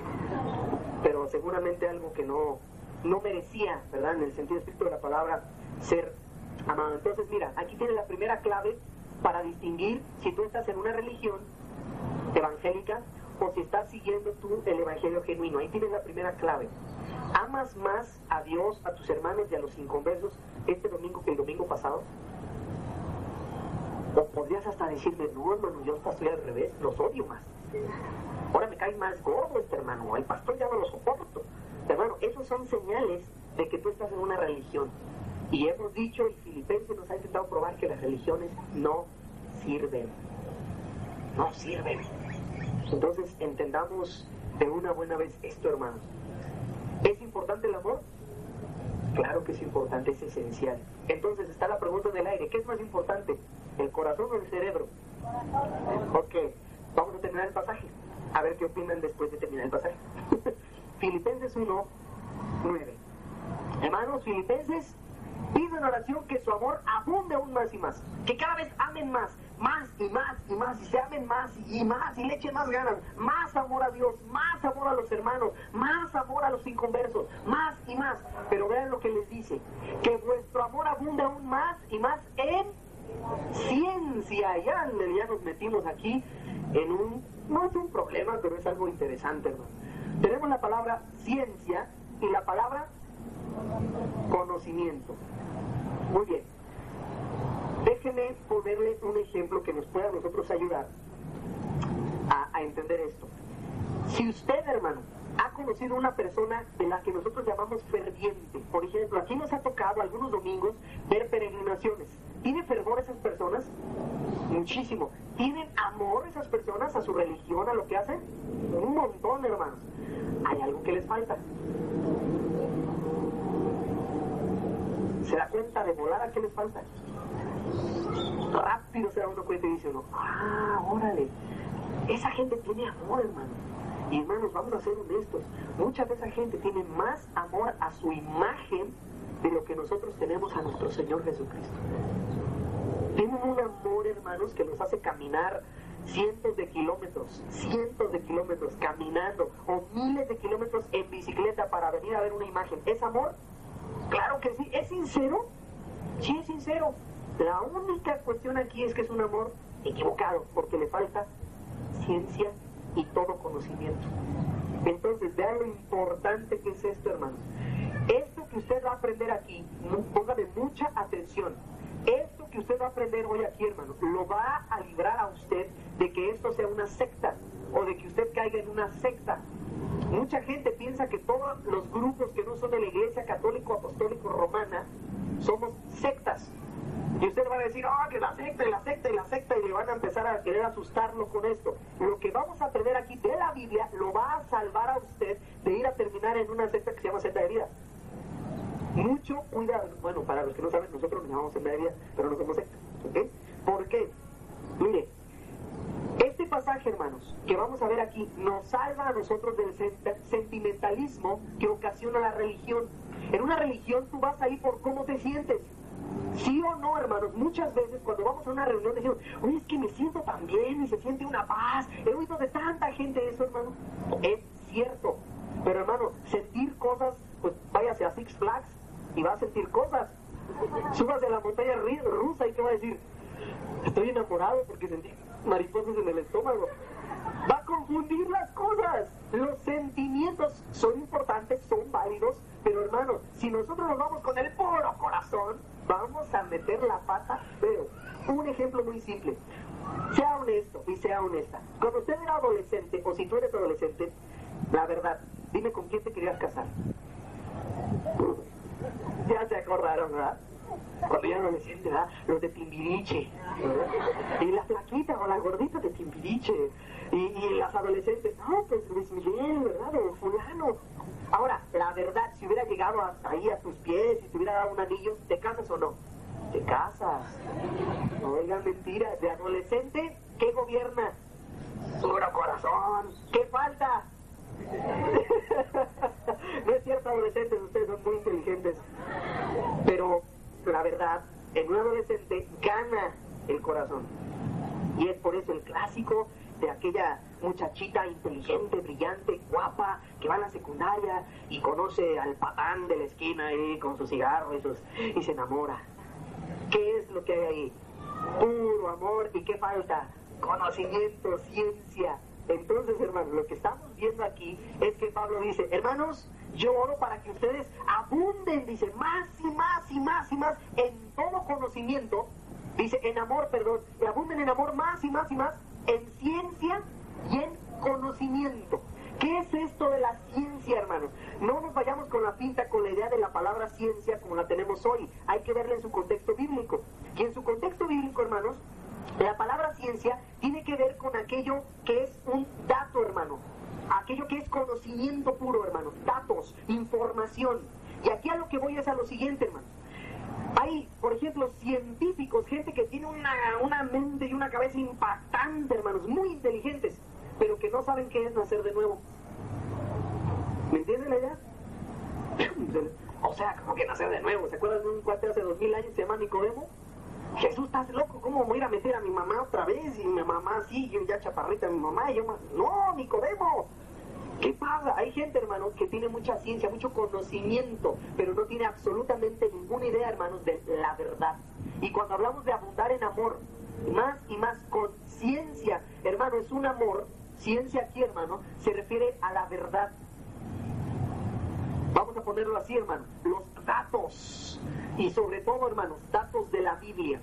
Pero seguramente algo que no, no merecía, ¿verdad? En el sentido estricto de la palabra, ser amado. Entonces, mira, aquí tienes la primera clave para distinguir si tú estás en una religión evangélica o si estás siguiendo tú el evangelio genuino. Ahí tienes la primera clave. ¿Amas más a Dios, a tus hermanos y a los inconversos este domingo que el domingo pasado? O podrías hasta decirme, no, hermano, yo hasta estoy al revés, los odio más. Ahora me cae más gordo este hermano, el pastor ya no lo soporto. Hermano, esos son señales de que tú estás en una religión. Y hemos dicho, y Filipenses nos ha intentado probar que las religiones no sirven. No sirven. Entonces, entendamos de una buena vez esto, hermanos. ¿Es importante el amor? Claro que es importante, es esencial. Entonces está la pregunta en el aire, ¿qué es más importante? ¿El corazón o el cerebro? Ok, vamos a terminar el pasaje. A ver qué opinan después de terminar el pasaje. Filipenses uno, nueve. Hermanos, Filipenses pide en oración que su amor abunde aún más y más, que cada vez amen más, más y más y más, y se amen más y más, y le echen más ganas, más amor a Dios, más amor a los hermanos, más amor a los inconversos, más y más. Pero vean lo que les dice, que vuestro amor abunde aún más y más en ciencia. Ya, ya nos metimos aquí en un, no es un problema, pero es algo interesante, hermano. Tenemos la palabra ciencia y la palabra conocimiento. Muy bien. Déjenme ponerle un ejemplo que nos pueda a nosotros ayudar a, a entender esto. Si usted, hermano, ha conocido una persona de la que nosotros llamamos ferviente, por ejemplo, aquí nos ha tocado algunos domingos ver peregrinaciones. ¿Tiene fervor esas personas? Muchísimo. ¿Tienen amor esas personas a su religión, a lo que hacen? Un montón, hermanos. Hay algo que les falta. ¿Se da cuenta de volar a qué les falta? Rápido se da uno cuenta y dice uno, ah, órale, esa gente tiene amor, hermano. Y hermanos, vamos a ser honestos, mucha de esa gente tiene más amor a su imagen de lo que nosotros tenemos a nuestro Señor Jesucristo. Tienen un amor, hermanos, que nos hace caminar cientos de kilómetros, cientos de kilómetros caminando, o miles de kilómetros en bicicleta para venir a ver una imagen. ¿Es amor? Claro que sí. ¿Es sincero? Sí, es sincero. La única cuestión aquí es que es un amor equivocado, porque le falta ciencia y todo conocimiento. Entonces, vean lo importante que es esto, hermanos. Esto que usted va a aprender aquí, póngale mucha atención. Esto que usted va a aprender hoy aquí, hermano, lo va a librar a usted de que esto sea una secta, o de que usted caiga en una secta. Mucha gente piensa que todos los grupos que no son de la Iglesia Católico Apostólico Romana somos sectas. Y usted va a decir, ah, oh, que la secta y la secta y la secta, y le van a empezar a querer asustarlo con esto. Lo que vamos a aprender aquí de la Biblia lo va a salvar a usted de ir a terminar en una secta que se llama secta de vida. Mucho cuidado. Bueno, para los que no saben, nosotros nos llamamos secta de vida, pero no somos secta. ¿Okay? ¿Por qué? Mire, este pasaje, hermanos, que vamos a ver aquí, nos salva a nosotros del sentimentalismo que ocasiona la religión. En una religión tú vas ahí por cómo te sientes. ¿Sí o no, hermanos? Muchas veces cuando vamos a una reunión decimos, oye, es que me siento tan bien y se siente una paz. He oído de tanta gente eso, hermano. Es cierto. Pero, hermano, sentir cosas, pues váyase a Six Flags y va a sentir cosas. Súbase a la montaña rusa y ¿qué va a decir? Estoy enamorado porque sentí mariposas en el estómago. Va a confundir las cosas. Los sentimientos son importantes, son válidos, pero hermanos, si nosotros nos vamos con el puro corazón, vamos a meter la pata feo. Un ejemplo muy simple. Sea honesto y sea honesta. Cuando usted era adolescente, o si tú eres adolescente, la verdad, dime con quién te querías casar. Ya se acordaron, ¿verdad? Cuando yo era adolescente, ¿verdad? Los de Timbiriche, ¿verdad? Y las flaquitas o las gorditas de Timbiriche. Y, y las adolescentes, no, pues Luis Miguel, ¿verdad? O fulano. Ahora, la verdad, si hubiera llegado hasta ahí a tus pies y te hubiera dado un anillo, ¿te casas o no? Te casas. No digan mentiras. De adolescente, ¿qué gobierna? Puro corazón. ¿Qué falta? No es cierto, adolescentes, ustedes son muy inteligentes. Pero la verdad, en un adolescente gana el corazón. Y es por eso el clásico de aquella muchachita inteligente, brillante, guapa, que va a la secundaria y conoce al patán de la esquina ahí con su cigarro y, sus, y se enamora. ¿Qué es lo que hay ahí? Puro amor. ¿Y qué falta? Conocimiento, ciencia. Entonces, hermanos, lo que estamos viendo aquí es que Pablo dice, hermanos, yo oro para que ustedes abunden, dice, más y más y más y más en todo conocimiento, dice, en amor, perdón, y abunden en amor más y más y más en ciencia y en conocimiento. ¿Qué es esto de la ciencia, hermanos? No nos vayamos con la pinta, con la idea de la palabra ciencia como la tenemos hoy. Hay que verla en su contexto bíblico. Y en su contexto bíblico, hermanos, la palabra ciencia tiene que ver con aquello que es un dato, hermano. Aquello que es conocimiento puro, hermano. Datos, información. Y aquí a lo que voy es a lo siguiente, hermano. Hay, por ejemplo, científicos, gente que tiene una, una mente y una cabeza impactante, hermanos, muy inteligentes. pero que no saben qué es nacer de nuevo. ¿Me entienden la idea? O sea, como que nacer de nuevo. ¿Se acuerdan de un cuate hace dos mil años, se llama Nicodemo? Jesús, estás loco, ¿cómo voy a ir a meter a mi mamá otra vez? Y mi mamá así, yo ya chaparrita, mi mamá, y yo más... No, Nicodemo. ¿Qué pasa? Hay gente, hermanos, que tiene mucha ciencia, mucho conocimiento, pero no tiene absolutamente ninguna idea, hermanos, de la verdad. Y cuando hablamos de abundar en amor, más y más con ciencia, hermano, es un amor, ciencia aquí, hermano, se refiere a la verdad. Vamos a ponerlo así, hermano, los datos, y sobre todo, hermanos, datos de la Biblia,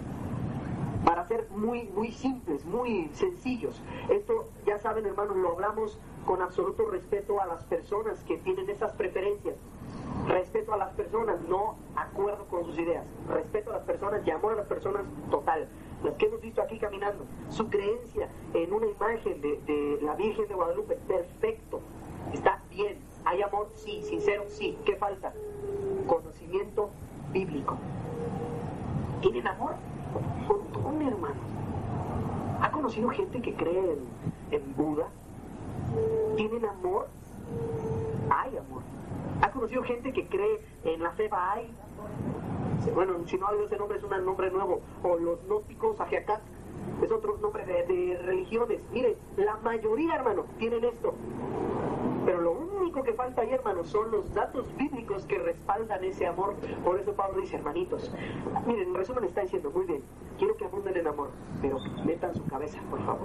para ser muy, muy simples, muy sencillos. Esto, ya saben, hermanos, lo hablamos con absoluto respeto a las personas que tienen esas preferencias. Respeto a las personas, no acuerdo con sus ideas. Respeto a las personas y amor a las personas total. Las que hemos visto aquí caminando. Su creencia en una imagen de, de la Virgen de Guadalupe, perfecto. Está bien. ¿Hay amor? Sí. Sincero, sí. ¿Qué falta? Conocimiento bíblico. ¿Tienen amor? Un montón, hermano. ¿Ha conocido gente que cree en, en Buda? ¿Tienen amor? Hay amor. ¿Ha conocido gente que cree en la fe Bahá'í? Bueno, si no algo ese nombre es un nombre nuevo. O los gnósticos, Ajiacat, es otro nombre de, de religiones. Mire, la mayoría, hermano, tienen esto. Pero lo único que falta ahí, hermanos, son los datos bíblicos que respaldan ese amor. Por eso Pablo dice, hermanitos, miren, en resumen está diciendo, muy bien, quiero que abunden en amor, pero metan su cabeza, por favor.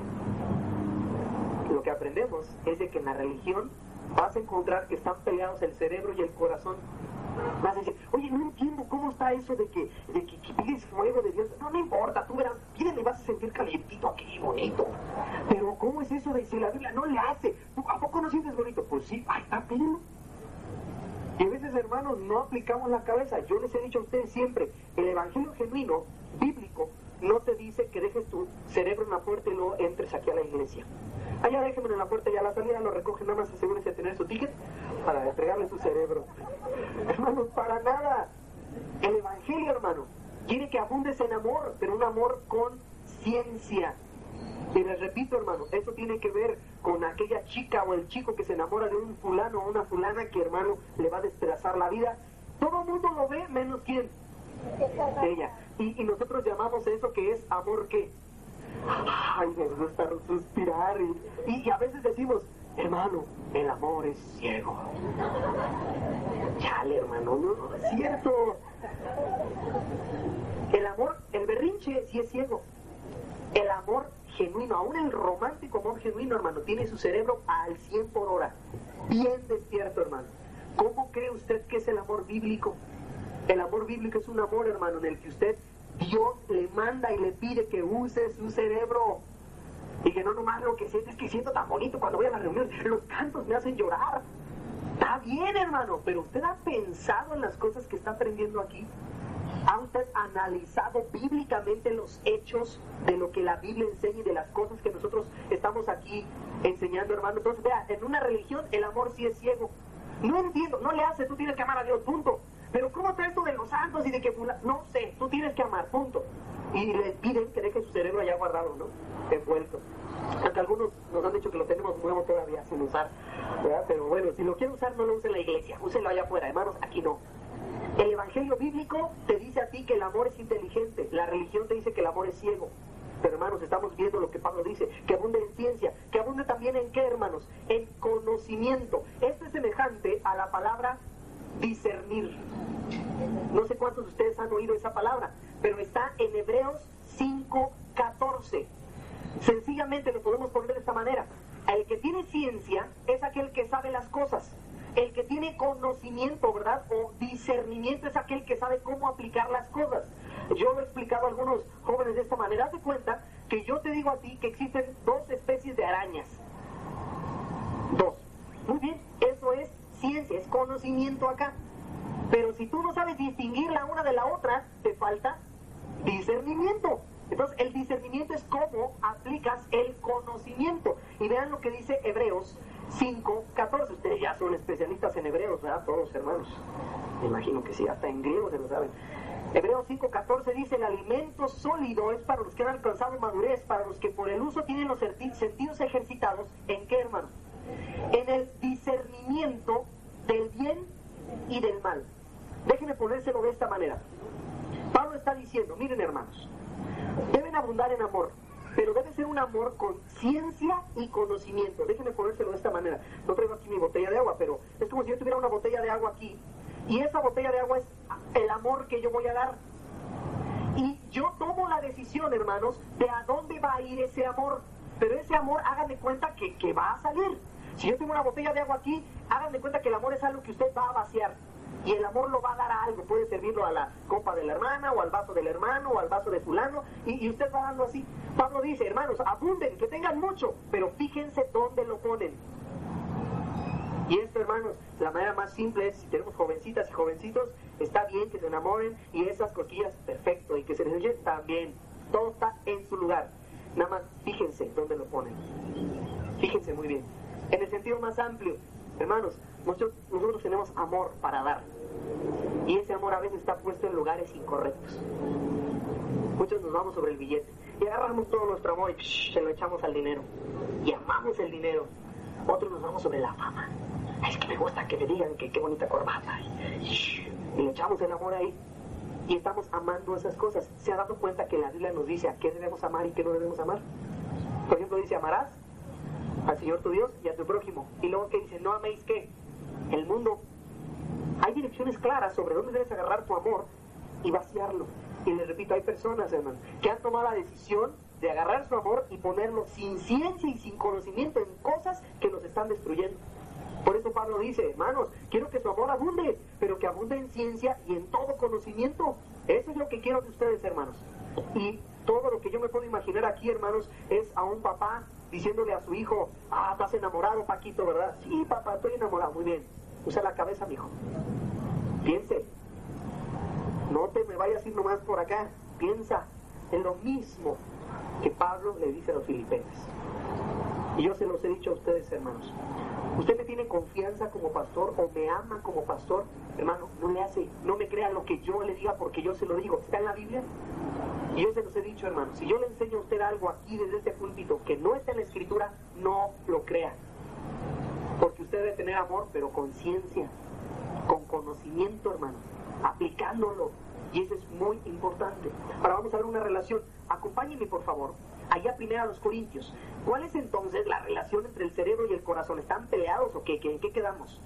Lo que aprendemos es de que en la religión vas a encontrar que están peleados el cerebro y el corazón. Vas a decir, oye, no entiendo cómo está eso de que, de que, que pides fuego de Dios. No, no importa, tú verás, pídele y vas a sentir calientito aquí, bonito. Pero ¿cómo es eso de si la Biblia no le hace? ¿A poco no sientes bonito? Pues sí, ahí está, pídelo. Y a veces, hermanos, no aplicamos la cabeza. Yo les he dicho a ustedes siempre, el evangelio genuino, bíblico, no te dice que dejes tu cerebro en la puerta y luego entres aquí a la iglesia. Allá déjenme en la puerta y a la salida lo recogen, nada más asegúrense de tener su ticket para entregarle su cerebro. Hermanos, para nada. El evangelio, hermano, quiere que abundes en amor, pero un amor con ciencia. Y les repito, hermano, eso tiene que ver con aquella chica o el chico que se enamora de un fulano o una fulana que, hermano, le va a despedazar la vida. Todo el mundo lo ve, menos quién. Ella. Y, y nosotros llamamos eso que es amor, ¿qué? Ay, me gusta suspirar. Y, y, y a veces decimos, hermano, el amor es ciego. Chale, hermano, no, no es cierto. El amor, el berrinche sí es ciego. El amor genuino, aún el romántico amor genuino, hermano, tiene su cerebro al cien por hora. Bien despierto, hermano. ¿Cómo cree usted que es el amor bíblico? El amor bíblico es un amor, hermano, en el que usted, Dios le manda y le pide que use su cerebro. Y que no nomás lo que siente es que siento tan bonito cuando voy a la reunión. Los cantos me hacen llorar. Está bien, hermano, pero usted ha pensado en las cosas que está aprendiendo aquí. ¿Ha usted analizado bíblicamente los hechos de lo que la Biblia enseña y de las cosas que nosotros estamos aquí enseñando, hermano? Entonces, vea, en una religión el amor sí es ciego. No entiendo, no le hace, tú tienes que amar a Dios, punto. Pero ¿cómo está esto de los santos y de que... No sé, tú tienes que amar, punto. Y le piden que deje su cerebro allá guardado, ¿no? Envuelto. Aunque algunos nos han dicho que lo tenemos nuevo todavía sin usar, ¿verdad? Pero bueno, si lo quiere usar, no lo use en la iglesia, úselo allá afuera, hermanos, aquí no. El evangelio bíblico te dice a ti que el amor es inteligente, la religión te dice que el amor es ciego. Pero hermanos, estamos viendo lo que Pablo dice, que abunde en ciencia, que abunde también en qué, hermanos, en conocimiento. Esto es semejante a la palabra discernir. No sé cuántos de ustedes han oído esa palabra, pero está en Hebreos cinco catorce. Sencillamente lo podemos poner de esta manera: el que tiene ciencia es aquel que sabe las cosas. El que tiene conocimiento, ¿verdad? O discernimiento es aquel que sabe cómo aplicar las cosas. Yo lo he explicado a algunos jóvenes de esta manera. Haz de cuenta que yo te digo a ti que existen dos especies de arañas. Dos. Muy bien, eso es ciencia, es conocimiento acá. Pero si tú no sabes distinguir la una de la otra, te falta discernimiento. Entonces, el discernimiento es cómo aplicas el conocimiento. Y vean lo que dice Hebreos cinco catorce. Ustedes ya son especialistas en hebreos, ¿verdad? Todos, hermanos. Me imagino que sí, hasta en griego se lo saben. Hebreos cinco catorce dice: el alimento sólido es para los que han alcanzado madurez, para los que por el uso tienen los sentidos ejercitados. ¿En qué, hermano? En el discernimiento del bien y del mal. Déjenme ponérselo de esta manera. Pablo está diciendo, miren hermanos, deben abundar en amor, pero debe ser un amor con ciencia y conocimiento. Déjenme ponérselo de esta manera. No traigo aquí mi botella de agua, pero es como si yo tuviera una botella de agua aquí, y esa botella de agua es el amor que yo voy a dar. Y yo tomo la decisión, hermanos, de a dónde va a ir ese amor. Pero ese amor, háganme cuenta que, que va a salir. Si yo tengo una botella de agua aquí, háganme cuenta que el amor es algo que usted va a vaciar. Y el amor lo va a dar a algo. Puede servirlo a la copa de la hermana, o al vaso del hermano, o al vaso de fulano. Y, y usted va dando así. Pablo dice, hermanos, abunden, que tengan mucho, pero fíjense dónde lo ponen. Y esto, hermanos, la manera más simple es, si tenemos jovencitas y jovencitos, está bien que se enamoren, y esas cosquillas, perfecto, y que se les eche también. Todo está en su lugar. Nada más, fíjense dónde lo ponen. Fíjense muy bien. En el sentido más amplio, hermanos, nosotros, nosotros tenemos amor para dar. Y ese amor a veces está puesto en lugares incorrectos. Muchos nos vamos sobre el billete y agarramos todo nuestro amor y psh, se lo echamos al dinero. Y amamos el dinero. Otros nos vamos sobre la fama. Es que me gusta que me digan que qué bonita corbata. Y, y le echamos el amor ahí. Y estamos amando esas cosas. ¿Se ha dado cuenta que la Biblia nos dice a qué debemos amar y qué no debemos amar? Por ejemplo, dice, amarás al Señor tu Dios y a tu prójimo. Y luego que dice, no améis ¿qué? El mundo. Hay direcciones claras sobre dónde debes agarrar tu amor y vaciarlo. Y les repito, hay personas, hermano, que han tomado la decisión de agarrar su amor y ponerlo sin ciencia y sin conocimiento en cosas que nos están destruyendo. Por eso Pablo dice, hermanos, quiero que su amor abunde, pero que abunde en ciencia y en todo conocimiento. Eso es lo que quiero de ustedes, hermanos. Y todo lo que yo me puedo imaginar aquí, hermanos, es a un papá diciéndole a su hijo, ah, estás enamorado, Paquito, ¿verdad? Sí, papá, estoy enamorado. Muy bien. Usa la cabeza, mijo. Piense. No te me vayas a ir nomás por acá. Piensa en lo mismo que Pablo le dice a los filipenses. Y yo se los he dicho a ustedes, hermanos. ¿Usted me tiene confianza como pastor o me ama como pastor? Hermano, no le hace, no me crea lo que yo le diga porque yo se lo digo. ¿Está en la Biblia? Y yo se los he dicho, hermano. Si yo le enseño a usted algo aquí desde este púlpito que no está en la Escritura, no lo crea. Porque usted debe tener amor, pero con ciencia, con conocimiento, hermano, aplicándolo. Y eso es muy importante. Ahora vamos a ver una relación. Acompáñenme, por favor, allá primero a los Corintios. ¿Cuál es entonces la relación entre el cerebro y el corazón? ¿Están peleados o qué? ¿En qué quedamos?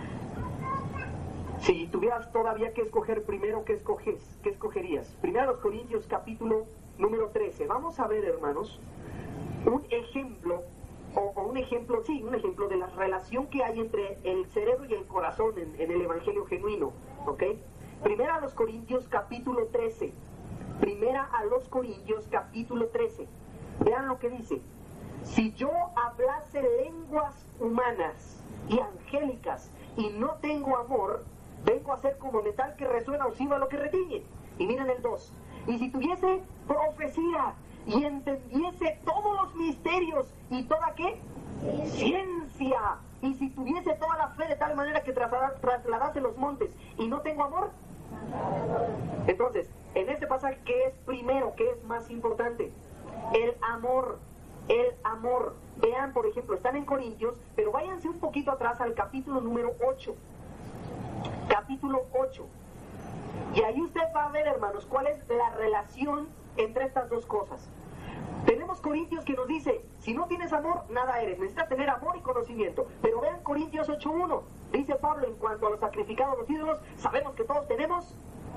Si tuvieras todavía que escoger primero, ¿qué escoges? ¿Qué escogerías? Primero a los Corintios, capítulo número trece. Vamos a ver, hermanos, un ejemplo, o, o un ejemplo, sí, un ejemplo de la relación que hay entre el cerebro y el corazón en, en el Evangelio genuino, ¿ok? Primera a los Corintios, capítulo trece. Primera a los Corintios, capítulo trece. Vean lo que dice. Si yo hablase lenguas humanas y angélicas y no tengo amor, vengo a ser como metal que resuena o silba lo que retiñe. Y miren el dos. Y si tuviese profecía y entendiese todos los misterios y toda ¿qué? Ciencia. Y si tuviese toda la fe de tal manera que trasladase los montes y no tengo amor. Entonces, en este pasaje, ¿qué es primero? ¿Qué es más importante? El amor. El amor. Vean, por ejemplo, están en Corintios, pero váyanse un poquito atrás al capítulo número ocho. Capítulo ocho. Y ahí usted va a ver, hermanos, cuál es la relación entre estas dos cosas. Tenemos Corintios que nos dice, si no tienes amor, nada eres. Necesitas tener amor y conocimiento. Pero vean Corintios ocho uno. Dice Pablo, en cuanto a los sacrificados, los ídolos, sabemos que todos tenemos.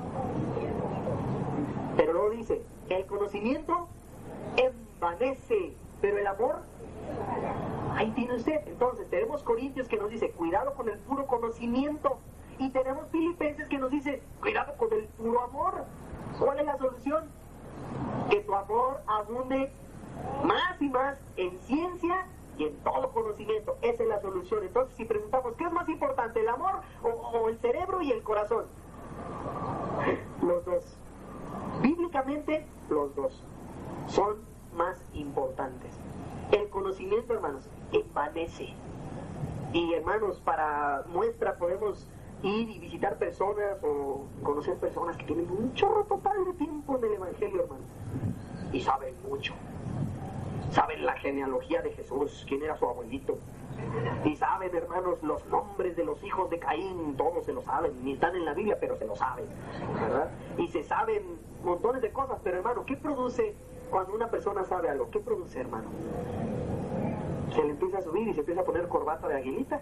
Pero luego dice, el conocimiento envanece, pero el amor, ahí tiene usted. Entonces tenemos Corintios que nos dice, cuidado con el puro conocimiento. Y tenemos Filipenses que nos dice, cuidado con el puro amor. ¿Cuál es la solución? Que tu amor abunde más y más en ciencia y en todo conocimiento. Esa es la solución. Entonces, si preguntamos, ¿qué es más importante, el amor o, o el cerebro y el corazón? Los dos. Bíblicamente, los dos son más importantes. El conocimiento, hermanos, envanece. Y, hermanos, para muestra podemos ir y visitar personas o conocer personas que tienen un chorro total de tiempo en el Evangelio, hermano, y saben mucho. Saben la genealogía de Jesús, quién era su abuelito. Y saben, hermanos, los nombres de los hijos de Caín, todos se lo saben. Ni están en la Biblia, pero se lo saben, ¿verdad? Y se saben montones de cosas, pero hermano, ¿qué produce cuando una persona sabe algo? ¿Qué produce, hermano? Se le empieza a subir y se empieza a poner corbata de aguilita.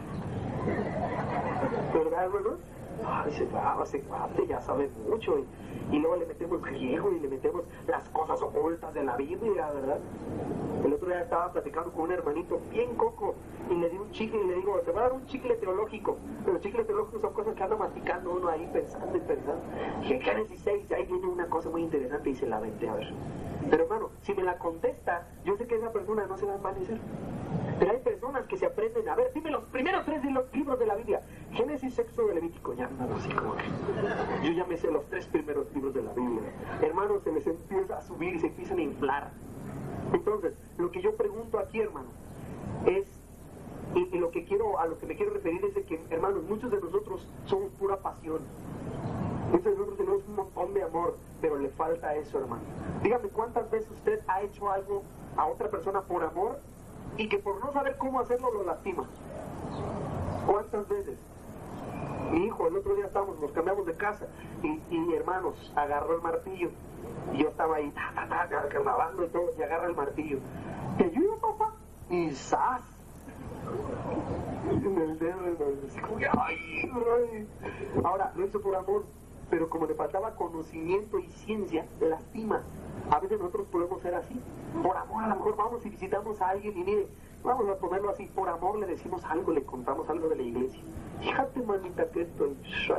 ¿Verdad, hermano? Ah, ese, ah, ese cuate ya sabe mucho. Y, y luego le metemos griego y le metemos las cosas ocultas de la Biblia, ¿verdad? El otro día estaba platicando con un hermanito bien coco y le di un chicle y le digo, te voy a dar un chicle teológico. Pero los chicles teológicos son cosas que anda masticando uno ahí pensando y pensando. Que Génesis seis, ahí viene una cosa muy interesante y se la aventé a ver. Pero hermano, si me la contesta, yo sé que esa persona no se va a envanecer. Pero hay personas que se aprenden, a ver, dime los primeros tres libros de la Biblia. Génesis, Éxodo, Levítico, ya hermano, así como que yo ya me sé los tres primeros libros de la Biblia. Hermanos, se les empieza a subir y se empiezan a inflar. Entonces, lo que yo pregunto aquí, hermano, es, y, y lo que quiero, a lo que me quiero referir es de que, hermanos, muchos de nosotros somos pura pasión. Muchos de nosotros tenemos un montón de amor, pero le falta eso, hermano. Dígame, ¿cuántas veces usted ha hecho algo a otra persona por amor y que por no saber cómo hacerlo lo lastima? ¿Cuántas veces? Mi hijo, el otro día estábamos, nos cambiamos de casa y, y hermanos, agarró el martillo y yo estaba ahí, ta, ta, ta, grabando y todo, y agarra el martillo. ¿Te ayudo, papá? Y ¡zas! En el dedo, así como que, ¡ay! ay. Ahora, lo hizo por amor, pero como le faltaba conocimiento y ciencia, lastima. A veces nosotros podemos ser así. Por amor, a lo mejor vamos y visitamos a alguien y mire, vamos a ponerlo así, por amor le decimos algo, le contamos algo de la iglesia. Fíjate, manita, que estoy...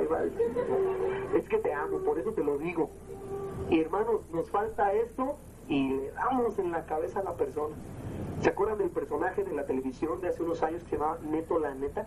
Es que te amo, por eso te lo digo. Y hermanos, nos falta esto y le damos en la cabeza a la persona. ¿Se acuerdan del personaje de la televisión de hace unos años que se llamaba Neto la Neta?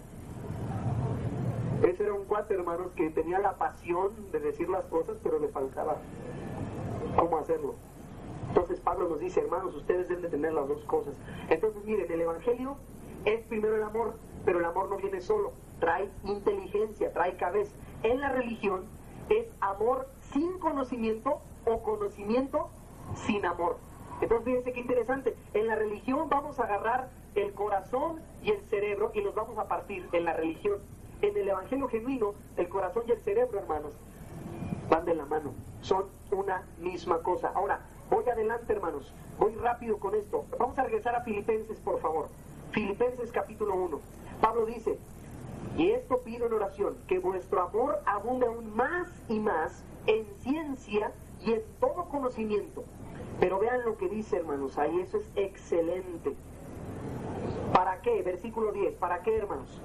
Ese era un cuate, hermanos, que tenía la pasión de decir las cosas, pero le faltaba cómo hacerlo. Entonces Pablo nos dice, hermanos, ustedes deben de tener las dos cosas. Entonces miren, el Evangelio es primero el amor, pero el amor no viene solo, trae inteligencia, trae cabeza. En la religión es amor sin conocimiento o conocimiento sin amor. Entonces fíjense qué interesante, en la religión vamos a agarrar el corazón y el cerebro y los vamos a partir en la religión. En el Evangelio genuino, el corazón y el cerebro, hermanos, van de la mano, son una misma cosa. Ahora, voy adelante, hermanos, voy rápido con esto. Vamos a regresar a Filipenses, por favor. Filipenses capítulo uno. Pablo dice, y esto pido en oración, que vuestro amor abunde aún más y más en ciencia y en todo conocimiento. Pero vean lo que dice, hermanos, ahí eso es excelente. ¿Para qué? Versículo diez, ¿para qué, hermanos?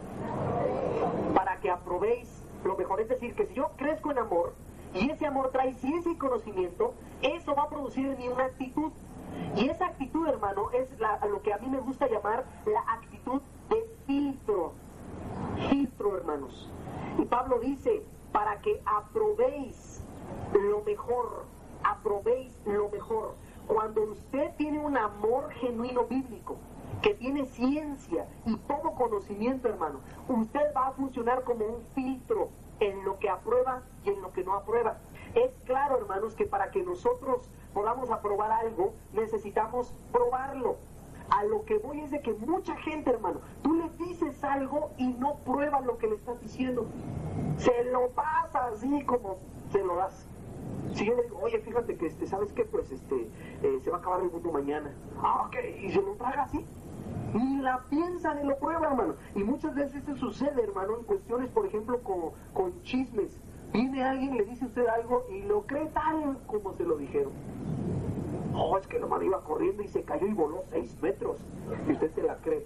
Para que aprobéis lo mejor. Es decir, que si yo crezco en amor, y ese amor trae ciencia y conocimiento, eso va a producir en mí una actitud. Y esa actitud, hermano, es la, lo que a mí me gusta llamar la actitud de filtro. Filtro, hermanos. Y Pablo dice, para que aprobéis lo mejor, aprobéis lo mejor. Cuando usted tiene un amor genuino bíblico, que tiene ciencia y todo conocimiento, hermano, usted va a funcionar como un filtro en lo que aprueba y en lo que no aprueba. Es claro, hermanos, que para que nosotros podamos aprobar algo, necesitamos probarlo. A lo que voy es de que mucha gente, hermano, tú le dices algo y no prueba lo que le estás diciendo. Se lo pasa así como se lo das. Si yo le digo, oye, fíjate que, este, ¿sabes qué? Pues, este, eh, se va a acabar el mundo mañana. Ah, ok, y se lo traga así. Ni la piensa ni lo prueba, hermano. Y muchas veces esto sucede, hermano, en cuestiones, por ejemplo, con, con chismes. Viene alguien, le dice a usted algo y lo cree tal como se lo dijeron. Oh, es que el hermano iba corriendo y se cayó y voló seis metros. Y usted se la cree.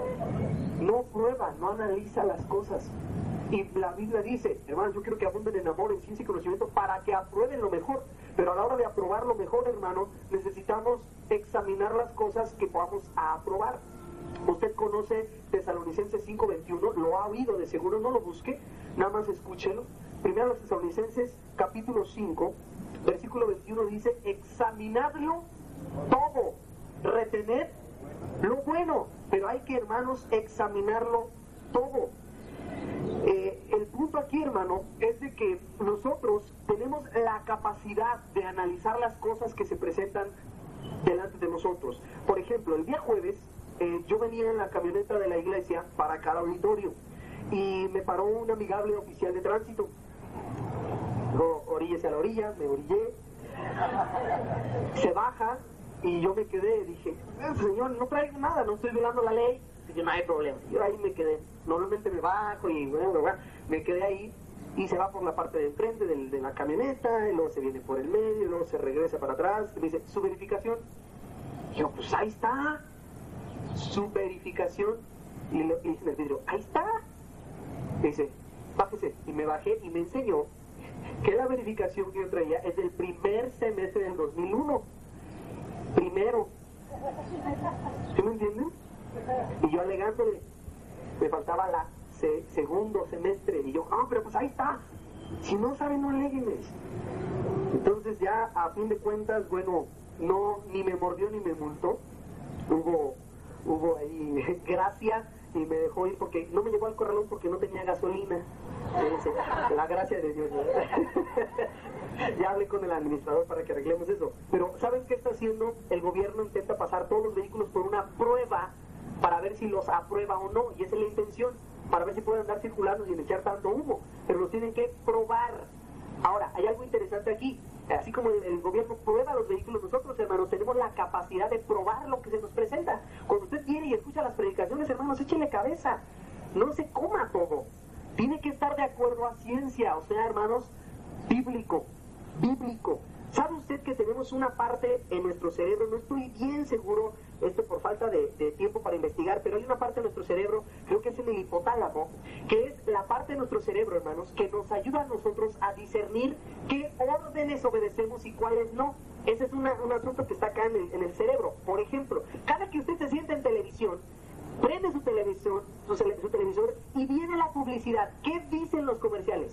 No prueba, no analiza las cosas. Y la Biblia dice, hermano, yo quiero que abunden en amor, en ciencia y conocimiento para que aprueben lo mejor. Pero a la hora de aprobar lo mejor, hermano, necesitamos examinar las cosas que vamos a aprobar. Usted conoce Tesalonicenses cinco veintiuno, lo ha oído de seguro, no lo busque, nada más escúchelo. Primero los Tesalonicenses capítulo cinco, versículo veintiuno dice, examinadlo todo, retened lo bueno, pero hay que, hermanos, examinarlo todo. Eh, el punto aquí, hermano, es de que nosotros tenemos la capacidad de analizar las cosas que se presentan delante de nosotros. Por ejemplo, el día jueves eh, yo venía en la camioneta de la iglesia para acá al auditorio y me paró un amigable oficial de tránsito. Dijo, oríllese a la orilla, me orillé, se baja y yo me quedé, dije, señor, no traigo nada, no estoy violando la ley. Dije, no hay problema. Yo ahí me quedé, normalmente me bajo y bueno, me quedé ahí y se va por la parte de enfrente de, de la camioneta, y luego se viene por el medio, y luego se regresa para atrás, me dice, ¿su verificación? Y yo, pues ahí está, su verificación, y le dice en el vidrio, ahí está. Me dice, bájese, y me bajé y me enseñó que la verificación que yo traía es del primer semestre del dos mil uno, primero. ¿Sí me entienden? Y yo alegándole, me faltaba la se, segundo semestre, y yo, ah, pero pues ahí está, si no saben, no aléguenles. Entonces ya a fin de cuentas, bueno, no, ni me mordió ni me multó, hubo, hubo ahí gracia, y me dejó ir porque no me llevó al corralón porque no tenía gasolina. Dice, la gracia de Dios. Ya hablé con el administrador para que arreglemos eso. Pero ¿saben qué está haciendo? El gobierno intenta pasar todos los vehículos por una prueba para ver si los aprueba o no, y esa es la intención, para ver si pueden andar circulando sin echar tanto humo, pero los tienen que probar. Ahora, hay algo interesante aquí, así como el, el gobierno prueba los vehículos, nosotros, hermanos, tenemos la capacidad de probar lo que se nos presenta. Cuando usted viene y escucha las predicaciones, hermanos, échele cabeza, no se coma todo, tiene que estar de acuerdo a ciencia, o sea, hermanos, bíblico, bíblico. ¿Sabe usted que tenemos una parte en nuestro cerebro? No estoy bien seguro, esto por falta de, de tiempo para investigar, pero hay una parte de nuestro cerebro, creo que es en el hipotálamo, que es la parte de nuestro cerebro, hermanos, que nos ayuda a nosotros a discernir qué órdenes obedecemos y cuáles no. Ese es una, un asunto que está acá en el, en el cerebro. Por ejemplo, cada que usted se sienta en televisión, prende su televisor, su, su televisor y viene la publicidad. ¿Qué dicen los comerciales?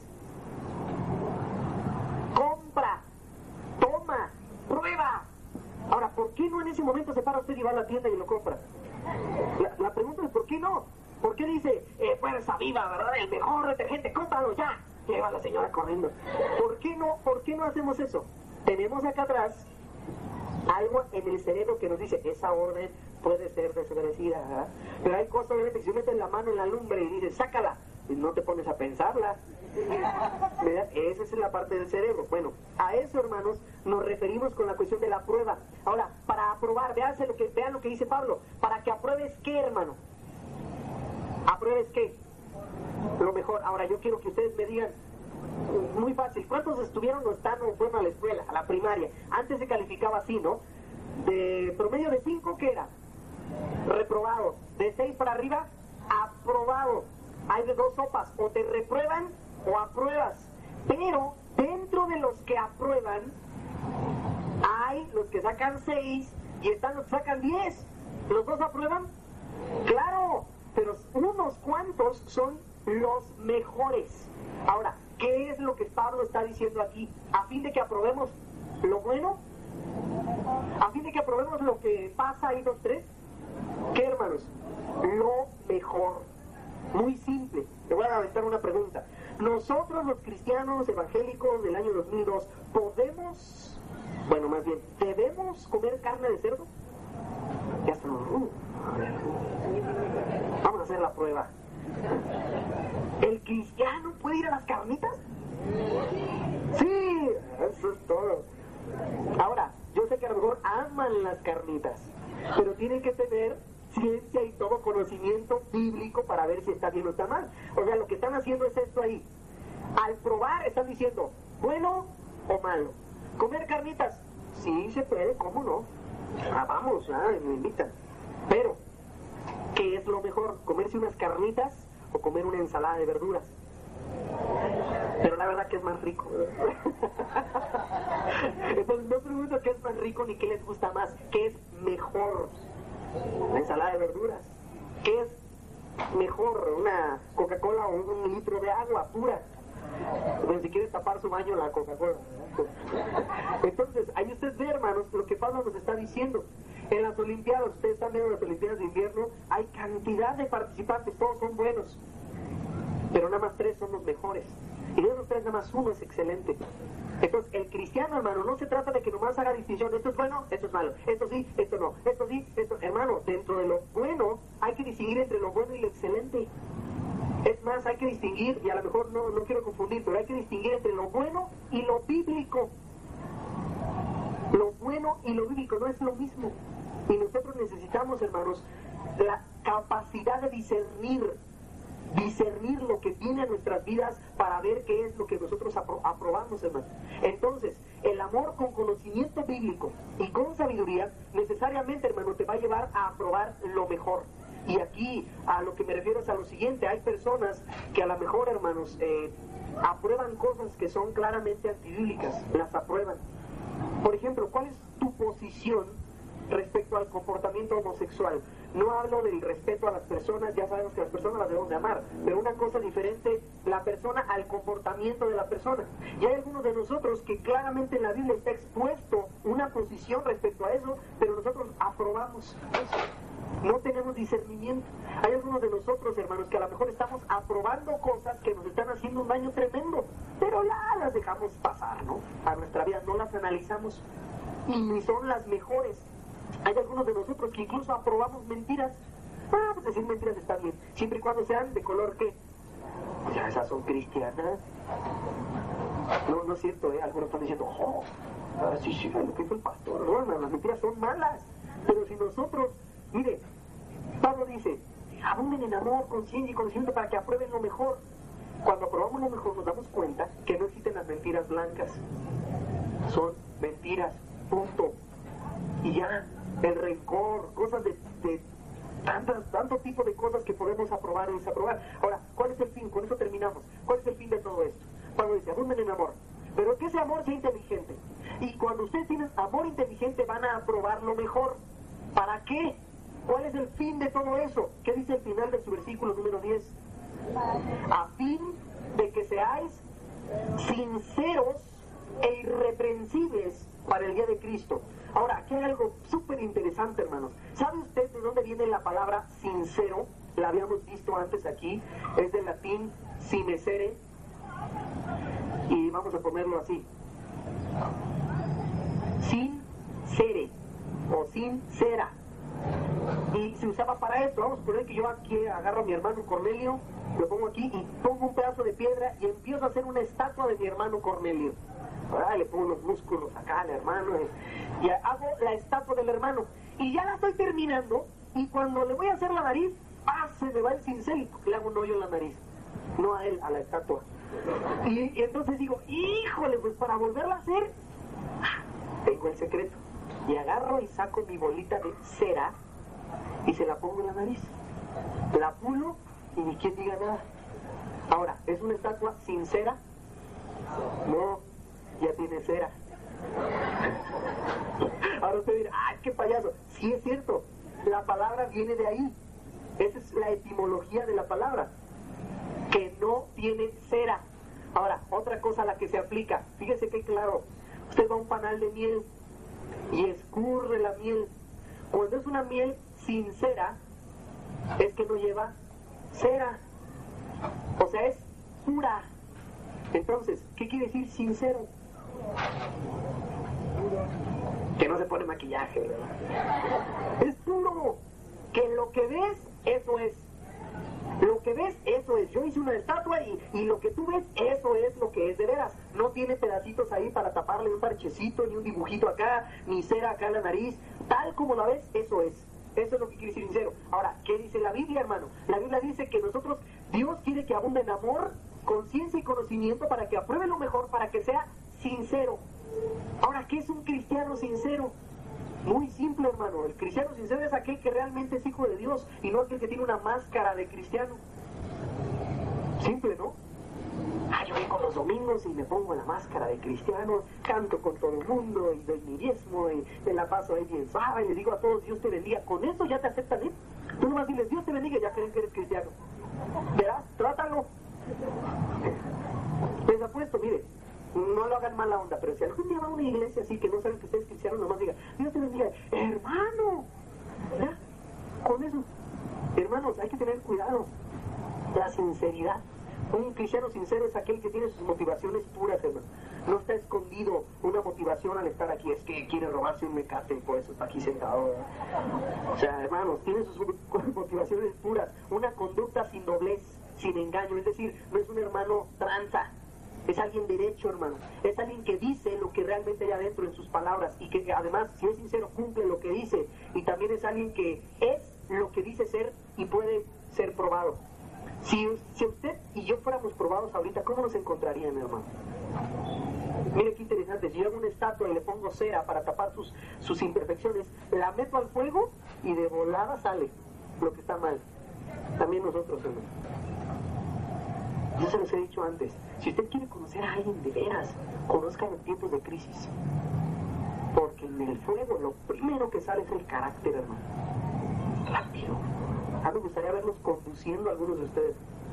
Compra, toma, prueba. Ahora, ¿por qué no en ese momento se para usted y va a la tienda y lo compra? La, la pregunta es, ¿por qué no? ¿Por qué dice, eh, fuerza viva, verdad? El mejor detergente, cómpralo ya. Y va la señora corriendo. ¿Por qué no, por qué no hacemos eso? Tenemos acá atrás algo en el cerebro que nos dice, esa orden puede ser desobedecida, ¿verdad? Pero hay cosas, obviamente, que si metes la mano en la lumbre y dices, sácala, y no te pones a pensarlas. ¿Verdad? Esa es la parte del cerebro. Bueno, a eso, hermanos, nos referimos con la cuestión de la prueba. Ahora, para aprobar, vean lo que, vean lo que dice Pablo, para que apruebes ¿qué, hermano? ¿Apruebes qué? Lo mejor. Ahora, yo quiero que ustedes me digan, muy fácil, ¿cuántos estuvieron o están o fueron a la escuela, a la primaria? Antes se calificaba así, ¿no? De promedio de cinco, ¿qué era? Reprobado. De seis para arriba, aprobado. Hay de dos sopas, o te reprueban o apruebas. Pero dentro de los que aprueban, hay los que sacan seis y están los que sacan diez. ¿Los dos aprueban? Claro, pero unos cuantos son los mejores. Ahora, ¿qué es lo que Pablo está diciendo aquí? A fin de que aprobemos lo bueno, a fin de que aprobemos lo que pasa ahí dos, tres. ¿Qué, hermanos? Lo mejor. Muy simple. Le voy a aventar una pregunta. Nosotros, los cristianos evangélicos del año dos mil dos, ¿podemos, bueno, más bien, debemos comer carne de cerdo? Ya está. Uh, vamos a hacer la prueba. ¿El cristiano puede ir a las carnitas? Sí, eso es todo. Ahora, yo sé que a lo mejor aman las carnitas, pero tienen que tener ciencia y todo conocimiento bíblico para ver si está bien o está mal. O sea, lo que están haciendo es esto ahí. Al probar están diciendo, bueno o malo. ¿Comer carnitas? Sí, se puede, ¿cómo no? Ah, vamos, ah, me invitan. Pero, ¿qué es lo mejor? ¿Comerse unas carnitas o comer una ensalada de verduras? Pero la verdad que es más rico. Entonces no pregunto qué es más rico ni qué les gusta más, qué es mejor. La ensalada de verduras. ¿Qué es mejor? ¿Una Coca-Cola o un litro de agua pura? Pues si quiere tapar su baño la Coca-Cola. Entonces, ahí usted ve, hermanos, lo que Pablo nos está diciendo. En las Olimpiadas, ustedes están viendo las Olimpiadas de invierno, hay cantidad de participantes, todos son buenos. pero nada más tres son los mejores. Y de esos tres nada más uno es excelente. Entonces, el cristiano, hermano, no se trata de que nomás haga distinción, esto es bueno, esto es malo, esto sí, esto no, esto sí, esto... Hermano, dentro de lo bueno hay que distinguir entre lo bueno y lo excelente. Es más, hay que distinguir, y a lo mejor no, no quiero confundir, pero hay que distinguir entre lo bueno y lo bíblico. Lo bueno y lo bíblico no es lo mismo. Y nosotros necesitamos, hermanos, la capacidad de discernir, discernir lo que viene a nuestras vidas para ver qué es lo que nosotros apro- aprobamos, hermano. Entonces, el amor con conocimiento bíblico y con sabiduría, necesariamente, hermano, te va a llevar a aprobar lo mejor. Y aquí, a lo que me refiero es a lo siguiente: hay personas que a lo mejor, hermanos, eh, aprueban cosas que son claramente antibíblicas, las aprueban. Por ejemplo, ¿cuál es tu posición respecto al comportamiento homosexual? No hablo del respeto a las personas, ya sabemos que las personas las debemos de amar, pero una cosa diferente, la persona al comportamiento de la persona. Y hay algunos de nosotros que claramente en la Biblia está expuesto una posición respecto a eso, pero nosotros aprobamos eso. No tenemos discernimiento. Hay algunos de nosotros, hermanos, que a lo mejor estamos aprobando cosas que nos están haciendo un daño tremendo, pero ya las dejamos pasar, ¿no? A nuestra vida, no las analizamos y ni son las mejores. Hay algunos de nosotros que incluso aprobamos mentiras. Ah, pues decir mentiras está bien, siempre y cuando sean de color que, pues ya esas son cristianas. No, no es cierto, ¿eh? Algunos están diciendo, oh, ah, sí, sí, lo que hizo el pastor, no, las mentiras son malas. Pero si nosotros, mire, Pablo dice, abunden en amor, conciencia y conocimiento para que aprueben lo mejor. Cuando aprobamos lo mejor nos damos cuenta que no existen las mentiras blancas. Son mentiras, punto. Y ya, el rencor, cosas de, de tantas, tanto tipo de cosas que podemos aprobar o desaprobar. Ahora, ¿cuál es el fin? Con eso terminamos. ¿Cuál es el fin de todo esto? Pablo dice, abunden en amor, pero que ese amor sea inteligente. Y cuando ustedes tienen amor inteligente van a aprobar lo mejor. ¿Para qué? ¿Cuál es el fin de todo eso? ¿Qué dice el final de su versículo número diez? A fin de que seáis sinceros e irreprensibles para el día de Cristo. Ahora, aquí hay algo súper interesante, hermanos. ¿Sabe usted de dónde viene la palabra sincero? La habíamos visto antes aquí. Es del latín sincere. Y vamos a ponerlo así. Sincere o sincera. Y se usaba para esto. Vamos a poner que yo aquí agarro a mi hermano Cornelio, lo pongo aquí y pongo un pedazo de piedra y empiezo a hacer una estatua de mi hermano Cornelio. Ahora le pongo los músculos acá al hermano y hago la estatua del hermano. Y ya la estoy terminando y cuando le voy a hacer la nariz, ¡ah! Se me va el cincel y le hago un hoyo en la nariz. No a él, a la estatua. Y, y entonces digo, híjole, pues para volverla a hacer, tengo el secreto. Y agarro y saco mi bolita de cera y se la pongo en la nariz. La pulo y ni quien diga nada. Ahora, ¿es una estatua sincera? No, ya tiene cera. Ahora usted dirá, ¡ay, qué payaso! Sí, es cierto, la palabra viene de ahí. Esa es la etimología de la palabra, que no tiene cera. Ahora, otra cosa a la que se aplica, fíjese que claro, usted va a un panal de miel y escurre la miel. Cuando es una miel sincera, es que no lleva cera, o sea, es pura. Entonces, ¿qué quiere decir sincero? Que no se pone maquillaje, ¿verdad? Es puro, que lo que ves, eso es. Lo que ves, eso es. Yo hice una estatua y, y lo que tú ves, eso es lo que es de veras. No tiene pedacitos ahí para taparle un parchecito, ni un dibujito acá, ni cera acá en la nariz. Tal como la ves, eso es. Eso es lo que quiere decir sincero. Ahora, ¿qué dice la Biblia, hermano? La Biblia dice que nosotros, Dios quiere que abunde en amor, conciencia y conocimiento para que apruebe lo mejor, para que sea sincero. Ahora, ¿qué es un cristiano sincero? Muy simple, hermano. El cristiano sincero es aquel que realmente es hijo de Dios y no aquel que tiene una máscara de cristiano. Simple, ¿no? Ah, yo vengo los domingos y me pongo la máscara de cristiano, canto con todo el mundo y doy mi diezmo y me la paso ahí bien suave y le digo a todos Dios te bendiga. Con eso ya te aceptan, ¿eh? Tú nomás diles Dios te bendiga y ya creen que eres cristiano. Verás, trátalo. Les apuesto, mire, no lo hagan mala onda, pero si algún día va a una iglesia así que no saben que usted es cristiano, nomás diga, Dios te bendiga, hermano. ¿Ya? Con eso, hermanos, hay que tener cuidado. La sinceridad. Un cristiano sincero es aquel que tiene sus motivaciones puras, hermano. No está escondido una motivación al estar aquí, es que quiere robarse un mecate y por eso está aquí sentado. O sea, hermanos, tiene sus motivaciones puras, una conducta sin doblez, sin engaño, es decir, no es un hermano tranza, es alguien derecho, hermano. Es alguien que dice lo que realmente hay adentro en sus palabras y que además, si es sincero, cumple lo que dice. Y también es alguien que es lo que dice ser y puede ser probado. Si, si usted y yo fuéramos probados ahorita, ¿cómo nos encontrarían, hermano? Mire qué interesante, si yo hago una estatua y le pongo cera para tapar sus, sus imperfecciones, la meto al fuego y de volada sale lo que está mal. También nosotros, hermano. Yo se los he dicho antes, si usted quiere conocer a alguien de veras, conozcan en tiempos de crisis. Porque en el fuego lo primero que sale es el carácter, hermano. Rápido. A mí me gustaría verlos conduciendo a algunos de ustedes.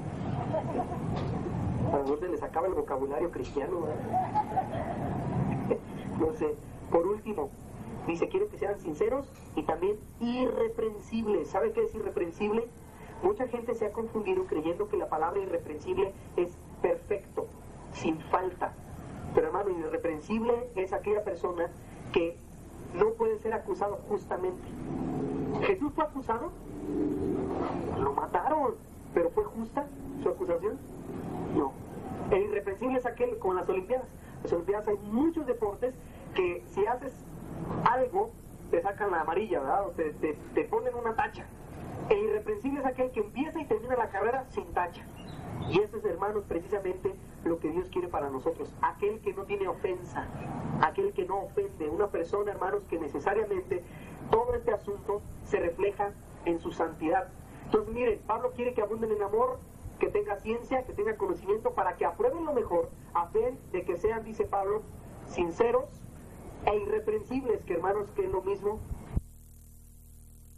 A algunos les acaba el vocabulario cristiano, ¿verdad? No sé. Por último, dice, quiero que sean sinceros y también irreprensibles. ¿Sabe qué es irreprensible? Mucha gente se ha confundido creyendo que la palabra irreprensible es perfecto, sin falta. Pero hermano, irreprensible es aquella persona que no puede ser acusado justamente. ¿Jesús fue acusado? Lo mataron, pero ¿fue justa su acusación? No. El irreprensible es aquel con las Olimpiadas. En las Olimpiadas hay muchos deportes que si haces algo te sacan la amarilla, ¿verdad? O te, te, te ponen una tacha. El irreprensible es aquel que empieza y termina la carrera sin tacha. Y eso es, hermanos, precisamente lo que Dios quiere para nosotros. Aquel que no tiene ofensa, aquel que no ofende. Una persona, hermanos, que necesariamente todo este asunto se refleja en su santidad. Entonces, miren, Pablo quiere que abunden en amor, que tenga ciencia, que tenga conocimiento, para que aprueben lo mejor, a fin de que sean, dice Pablo, sinceros e irreprensibles, que hermanos, que es lo mismo,